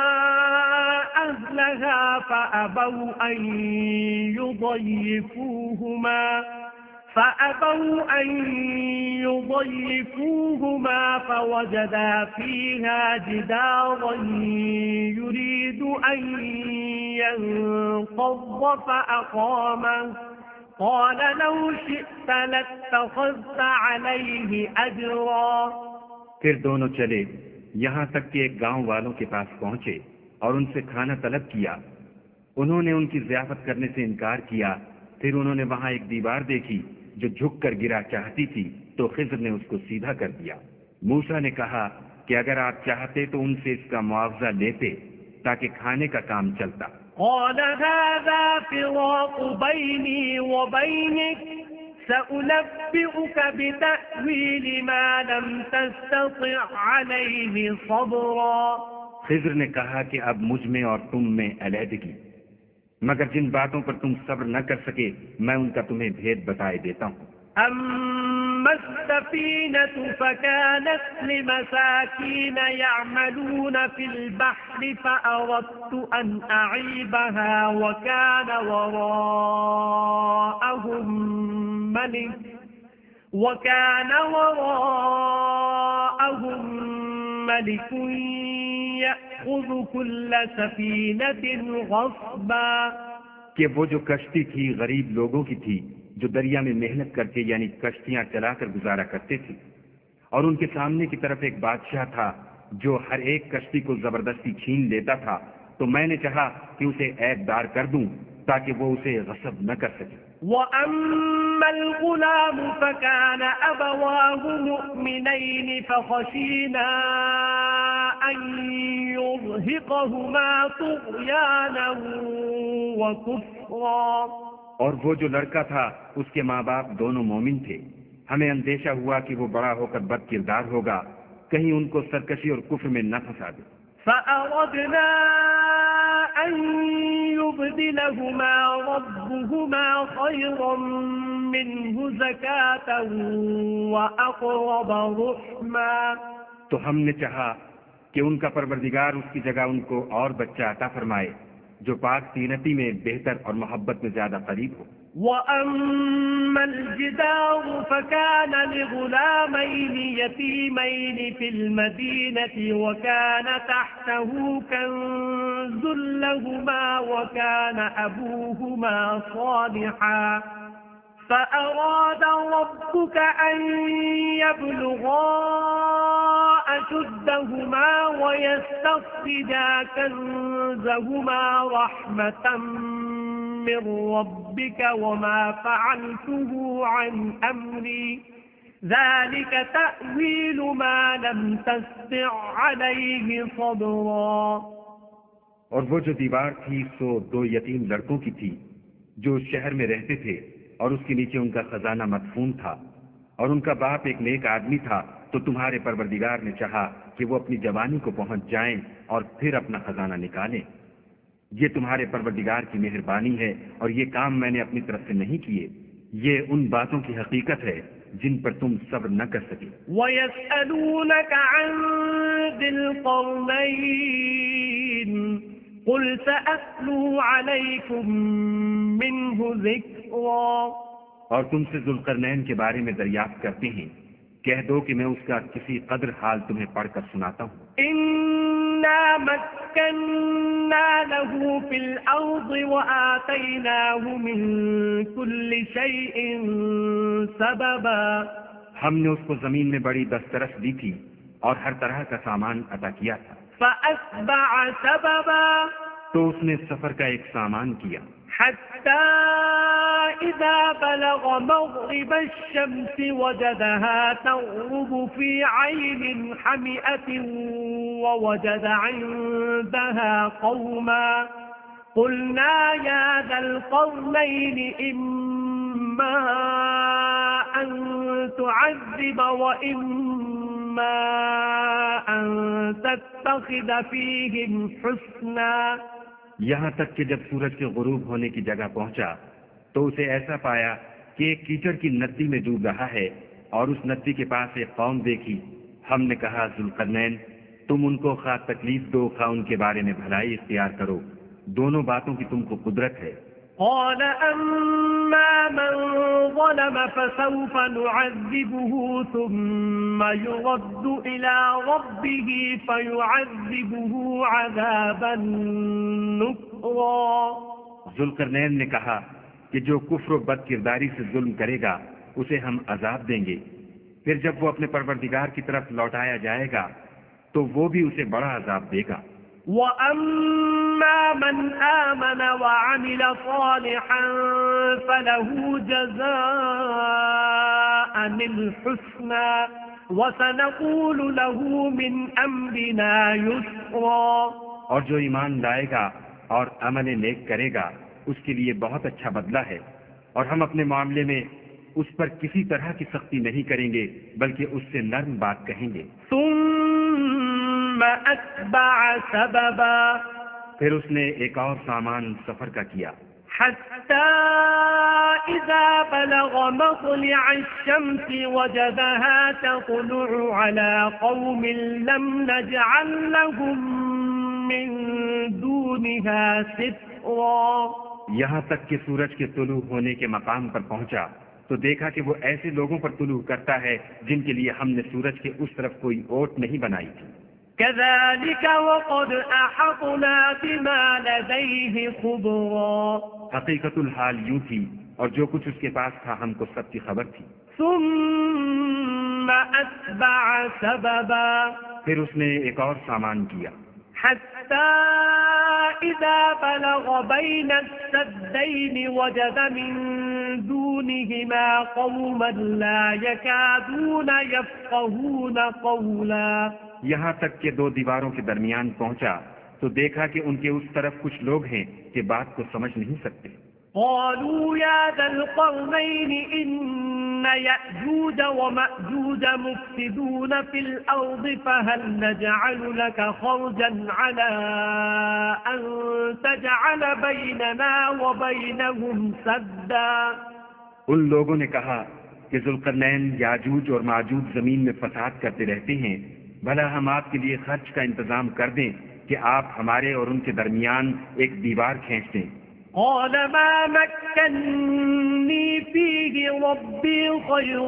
أهلها فأبوا أن يضيفوهما فوجدا فيها جدارا يريد أن ينقض فأقامه قال لو شئت لاتخذت عليه أجرا. پھر دونوں چلے یہاں تک کہ ایک گاؤں والوں کے پاس پہنچے اور ان سے کھانا طلب کیا. انہوں نے ان کی ضیافت کرنے سے انکار کیا. پھر انہوں نے وہاں ایک دیوار دیکھی جو جھک کر گرا چاہتی تھی تو خضر نے اس کو سیدھا کر دیا. موسیٰ نے کہا کہ اگر آپ چاہتے تو ان سے اس کا معاوضہ لیتے تاکہ کھانے کا کام چلتا. قال هذا فراق بيني وبينك سأنبئك بتأويل ما لم تستطع عليه صبرا. خضر نے کہا کہ اب مجھ میں اور تم میں علیحدگی، مگر جن باتوں پر تم صبر نہ کر سکے میں ان کا تمہیں بھید بتائے دیتا ہوں. أما السفينة فكانت لمساكين يعملون في البحر فأردت أن أعيبها وكان وراءهم ملك يأخذ كل سفينة غصبا. کہ وہ جو کشتی تھی غریب لوگوں کی تھی جو دریا میں محنت کر کے یعنی کشتیاں چلا کر گزارا کرتے تھے، اور ان کے سامنے کی طرف ایک بادشاہ تھا جو ہر ایک کشتی کو زبردستی چھین لیتا تھا. تو میں نے چاہا کہ اسے عیب دار کر دوں تاکہ وہ اسے غصب نہ کر سکے. وَأَمَّا الْغُلَامُ فَكَانَ أَبَوَاهُ مُؤْمِنَيْنِ فَخَشِينَا أَن يُرْهِقَهُمَا طُغْيَانًا وَكُفْرًا. اور وہ جو لڑکا تھا اس کے ماں باپ دونوں مومن تھے. ہمیں اندیشہ ہوا کہ وہ بڑا ہو کر بد کردار ہوگا، کہیں ان کو سرکشی اور کفر میں نہ پھنسا دے. فَأَرَدْنَا أَن يُبْدِلَهُمَا رَبُّهُمَا خَيْرًا مِّنْهُ زَكَاةً وَأَقْرَبَ رُحْمًا. تو ہم نے چاہا کہ ان کا پروردگار اس کی جگہ ان کو اور بچہ عطا فرمائے جو پاک تینتی میں بہتر اور محبت میں زیادہ قریب ہو. وَأَمَّا الْجِدَارُ فَكَانَ لِغُلَامَيْنِ يَتِيمَيْنِ فِي الْمَدِينَةِ وَكَانَ تَحْتَهُ كَنزٌ لَّهُمَا وَكَانَ أَبُوهُمَا صَالِحًا فَأَرَادَ رَبُّكَ أَن يَبْلُغَا أَشُدَّهُمَا وَيَسْتَخْرِجَا كَنزَهُمَا رَحْمَةً من ربك وما فعلته عن أمري ذلك تأويل ما لم تستطع عليه صبرا. اور وہ جو دیوار تھی سو دو یتیم لڑکوں کی تھی جو شہر میں رہتے تھے اور اس کے نیچے ان کا خزانہ مدفون تھا، اور ان کا باپ ایک نیک آدمی تھا. تو تمہارے پروردگار نے چاہا کہ وہ اپنی جوانی کو پہنچ جائیں اور پھر اپنا خزانہ نکالیں. یہ تمہارے پروردگار کی مہربانی ہے اور یہ کام میں نے اپنی طرف سے نہیں کیے. یہ ان باتوں کی حقیقت ہے جن پر تم صبر نہ کر سکے. وَيَسْأَلُونَكَ عَن ذِي الْقَرْنَيْنِ قُلْ سَأَتْلُو عَلَيْكُم مِّنْهُ ذِكْرًا. اور تم سے ذوالقرنین کے بارے میں دریافت کرتے ہیں، کہہ دو کہ میں اس کا کسی قدر حال تمہیں پڑھ کر سناتا ہوں. إِنَّا مَكَّنَّا لَهُ فِي الْأَرْضِ وَآتَيْنَاهُ مِن كُلِّ شَيْءٍ سَبَبًا. ہم نے اس کو زمین میں بڑی دسترس دی تھی اور ہر طرح کا سامان عطا کیا تھا. فَأَتْبَعَ سَبَبًا. تو اس نے سفر کا ایک سامان کیا. حتى إذا بلغ مغرب الشمس وجدها تغرب في عين حمئة ووجد عندها قوما قلنا يا ذا القرنين إما أن تعذب وإما أن تتخذ فيهم حسنا. یہاں تک کہ جب سورج کے غروب ہونے کی جگہ پہنچا تو اسے ایسا پایا کہ ایک کیچڑ کی ندی میں ڈوب رہا ہے اور اس ندی کے پاس ایک قوم دیکھی. ہم نے کہا ذوالقرنین تم ان کو خواہ تکلیف دو خواہ ان کے بارے میں بھلائی اختیار کرو، دونوں باتوں کی تم کو قدرت ہے. قال أما من ظلم فسوف نعذبه ثم يرد إلى ربه فيعذبه عذابا نكرا. ذوالقرنین نے کہا کہ جو کفر و بد کرداری سے ظلم کرے گا اسے ہم عذاب دیں گے، پھر جب وہ اپنے پروردگار کی طرف لوٹایا جائے گا تو وہ بھی اسے بڑا عذاب دے گا. وَأَمَّا مَنْ آمَنَ وَعَمِلَ صَالِحًا فَلَهُ جَزَاءً الْحُسْنَى وَسَنَقُولُ لَهُ مِنْ أَمْرِنَا يُسْرًا. اور جو ایمان لائے گا اور عمل نیک کرے گا اس کے لیے بہت اچھا بدلہ ہے، اور ہم اپنے معاملے میں اس پر کسی طرح کی سختی نہیں کریں گے بلکہ اس سے نرم بات کہیں گے. ثم أتبع سببا. پھر اس نے ایک اور سامان سفر کا کیا. حتى إذا بلغ مطلع الشمس وجدها تطلع على قوم لم نجعل لهم من دونها سترا. یہاں تک کہ سورج کے طلوع ہونے کے مقام پر پہنچا تو دیکھا کہ وہ ایسے لوگوں پر طلوع کرتا ہے جن کے لیے ہم نے سورج کے اس طرف کوئی اوٹ نہیں بنائی تھی. كذلك وقد أحطنا بما لديه خبرا. حقیقت الحال یوں تھی اور جو کچھ اس کے پاس تھا ہم کو سب کی خبر تھی. ثم أتبع سببا. پھر اس نے ایک اور سامان کیا. حتى إذا بلغ بين السدين وجد من دونهما قوما لا يكادون يفقهون قولا. یہاں تک کہ دو دیواروں کے درمیان پہنچا تو دیکھا کہ ان کے اس طرف کچھ لوگ ہیں کہ بات کو سمجھ نہیں سکتے. قالوا يا ذا القرنين إن يأجوج ومأجوج مفسدون في الأرض فهل نجعل لك خرجا على أن تجعل بيننا وبينهم سدا. ان لوگوں نے کہا کہ ذوالقرنین یاجوج اور ماجوج زمین میں فساد کرتے رہتے ہیں، بھلا ہم آپ کے لیے خرچ کا انتظام کر دیں کہ آپ ہمارے اور ان کے درمیان ایک دیوار کھینچ دیں. قال ما مكنني فيه ربي خير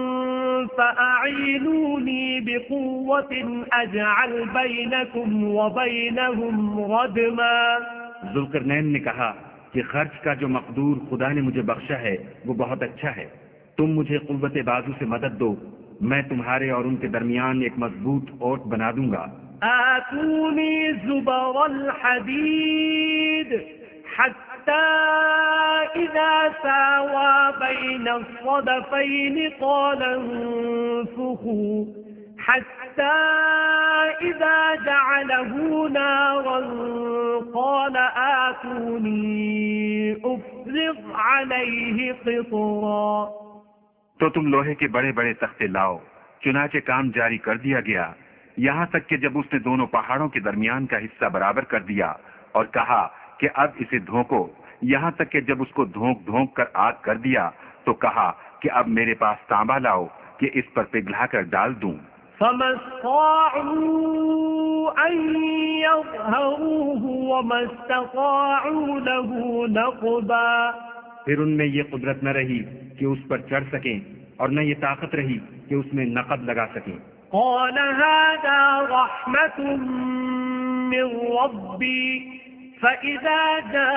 فأعينوني بقوة أجعل بينكم وبينهم ردما. ذوالقرنین نے کہا کہ خرچ کا جو مقدور خدا نے مجھے بخشا ہے وہ بہت اچھا ہے، تم مجھے قوت بازو سے مدد دو، میں تمہارے اور ان کے درمیان ایک مضبوط اوٹ بنا دوں گا. آتوني زبر الحديد حتى إذا ساوى بين الصدفين قال انفخوا حتى إذا جعله نارا قال آتوني أفرغ عليه قطرا. تو تم لوہے کے بڑے بڑے تختے لاؤ. چنانچہ کام جاری کر دیا گیا یہاں تک کہ جب اس نے دونوں پہاڑوں کے درمیان کا حصہ برابر کر دیا اور کہا کہ اب اسے دھونکو، یہاں تک کہ جب اس کو دھونک دھونک کر آگ کر دیا تو کہا کہ اب میرے پاس تانبا لاؤ کہ اس پر پگھلا کر ڈال دوں. فما استطاعوا أن يظهروه وما استطاعوا له نقبا. پھر ان میں یہ قدرت نہ رہی کہ اس پر چڑھ سکیں اور نہ یہ طاقت رہی کہ اس میں نقب لگا سکیں. قال هذا رحمة من ربي فإذا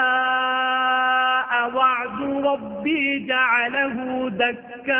جاء وعد ربي جعله دكاء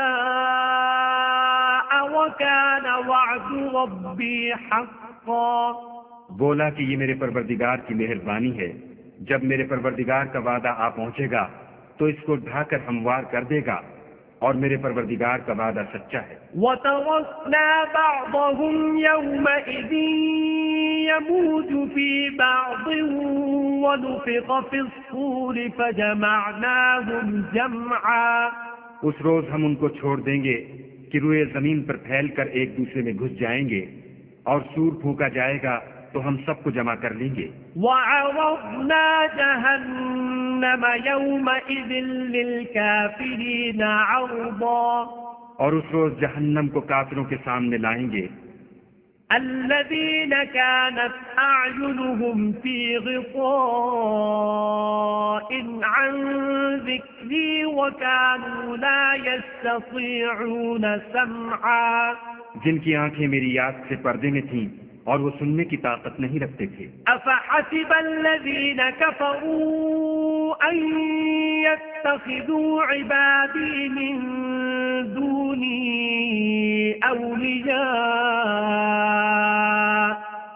وكان وعد ربي حقا. بولا کہ یہ میرے پروردگار کی مہربانی ہے، جب میرے پروردگار کا وعدہ آ پہنچے گا تو اس کو ڈھا کر ہموار کر دے گا، اور میرے پروردگار کا وعدہ سچا ہے۔ وَتَرَكْنَا بَعْضَهُمْ يَوْمَئِذٍ يَمُوجُ فِي بَعْضٍ وَنُفِخَ فِي الصُّورِ فَجَمَعْنَاهُمْ جَمْعًا۔ اس روز ہم ان کو چھوڑ دیں گے کہ روئے زمین پر پھیل کر ایک دوسرے میں گھس جائیں گے، اور سور پھونکا جائے گا تو ہم سب کو جمع کر لیں گے۔ وَعَرَضْنَا جَهَنَّمَ يَوْمَئِذٍ لِلْكَافِرِينَ عَرْضًا۔ اور اس روز جہنم کو کافروں کے سامنے لائیں گے۔ الَّذِينَ كَانَتْ أَعْيُنُهُمْ فِي غِطَاءٍ عَنْ ذِكْرِي وَكَانُوا لَا يَسْتَطِيعُونَ سَمْعًا۔ جن کی آنکھیں میری یاد سے پردے میں تھیں اور وہ سننے کی طاقت نہیں رکھتے تھے۔ أَفَحَسِبَ الَّذِينَ كَفَرُوا أَن يَتَّخِذُوا عِبَادِي مِن دُونِي أَوْلِيَاءَ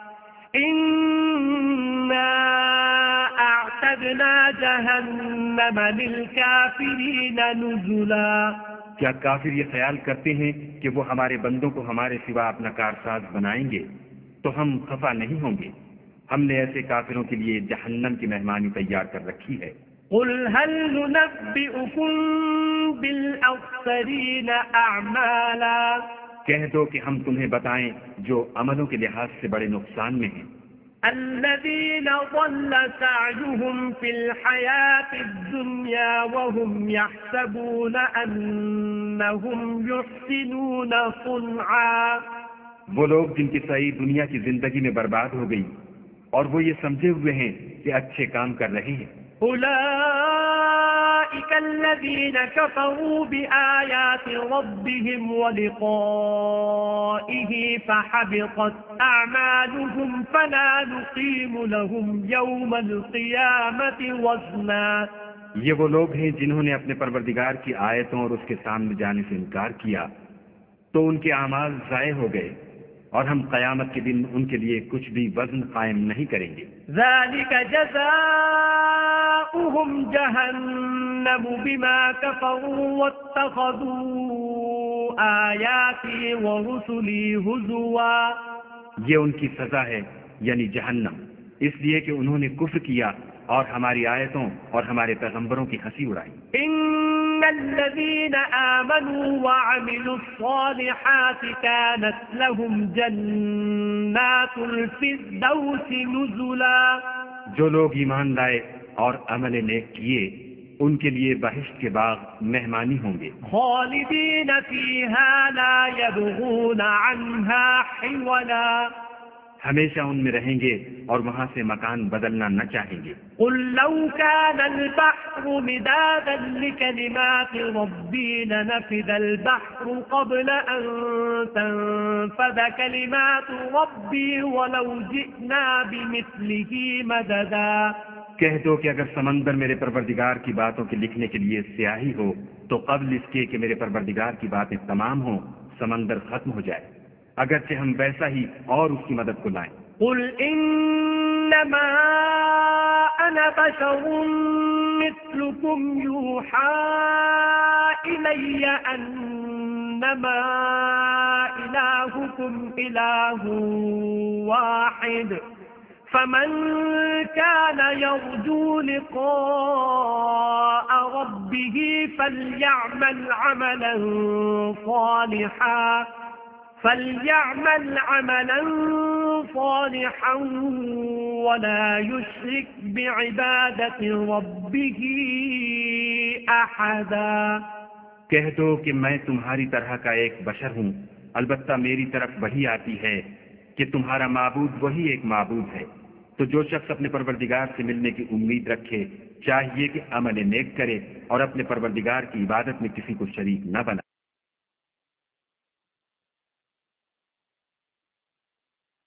إِنَّا أَعْتَدْنَا جَهَنَّمَ لِلْكَافِرِينَ نُزُلًا۔ کیا کافر یہ خیال کرتے ہیں کہ وہ ہمارے بندوں کو ہمارے سوا اپنا کارساز بنائیں گے؟ تو ہم خفا نہیں ہوں گے۔ ہم نے ایسے کافروں کے لیے جہنم کی مہمانی تیار کر رکھی ہے۔ قُلْ هَلْ نُنَبِّئُكُم بِالْأَخْسَرِينَ أَعْمَالًا۔ کہہ دو کہ ہم تمہیں بتائیں جو عملوں کے لحاظ سے بڑے نقصان میں ہیں۔ الَّذِينَ ضَلَّ سَعْيُهُمْ فِي الْحَيَاةِ الدُّنْيَا وَهُمْ يَحْسَبُونَ أَنَّهُمْ يُحْسِنُونَ صُنْعًا۔ وہ لوگ جن کی سعی دنیا کی زندگی میں برباد ہو گئی اور وہ یہ سمجھے ہوئے ہیں کہ اچھے کام کر رہے ہیں۔ أُولَئِكَ الَّذِينَ كَفَرُوا بِآيَاتِ رَبِّهِمْ وَلِقَائِهِ فَحَبِطَتْ أَعْمَالُهُمْ فَلَا نُقِيمُ لَهُمْ يَوْمَ الْقِيَامَةِ وَزْنًا۔ یہ وہ لوگ ہیں جنہوں نے اپنے پروردگار کی آیتوں اور اس کے سامنے جانے سے انکار کیا، تو ان کے اعمال ضائع ہو گئے، اور ہم قیامت کے دن ان کے لیے کچھ بھی وزن قائم نہیں کریں گے۔ ذَلِكَ جَزَاؤُهُمْ جَهَنَّمُ بِمَا كَفَرُوا وَاتَّخَذُوا آيَاتِي وَرُسُلِي هُزُوًا۔ یہ ان کی سزا ہے، یعنی جہنم، اس لیے کہ انہوں نے کفر کیا اور ہماری آیتوں اور ہمارے پیغمبروں کی ہنسی اڑائی۔ إِنَّ الَّذِينَ آمَنُوا وَعَمِلُوا الصَّالِحَاتِ كَانَتْ لَهُمْ جَنَّاتُ الْفِرْدَوْسِ نُزُلًا۔ جو لوگ ایمان لائے اور عمل نیک کیے ان کے لیے بہشت کے باغ مہمانی ہوں گے، خالدین فیہا لا یبغون عنہا حولا۔ ہمیشہ ان میں رہیں گے اور وہاں سے مکان بدلنا نہ چاہیں گے۔ قل لو كان البحر مدادا لكلمات ربي لنفد البحر قبل أن تنفد كلمات ربي ولو جئنا بمثله مددا۔ کہہ دو کہ اگر سمندر میرے پروردگار کی باتوں کے لکھنے کے لیے سیاہی ہو تو قبل اس کے کہ میرے پروردگار کی باتیں تمام ہوں سمندر ختم ہو جائے، اگرچہ ہم ویسا ہی اور اس کی مدد کو لائیں۔ قل انما انا بشر مثلكم يوحى الي انما الهكم اله واحد فمن كان يرجو لقاء ربه فليعمل عملا صالحا ولا يشرك بعبادة ربه أحدا۔ کہہ دو کہ میں تمہاری طرح کا ایک بشر ہوں، البتہ میری طرف وہی آتی ہے کہ تمہارا معبود وہی ایک معبود ہے، تو جو شخص اپنے پروردگار سے ملنے کی امید رکھے چاہیے کہ عمل نیک کرے اور اپنے پروردگار کی عبادت میں کسی کو شریک نہ بنائے۔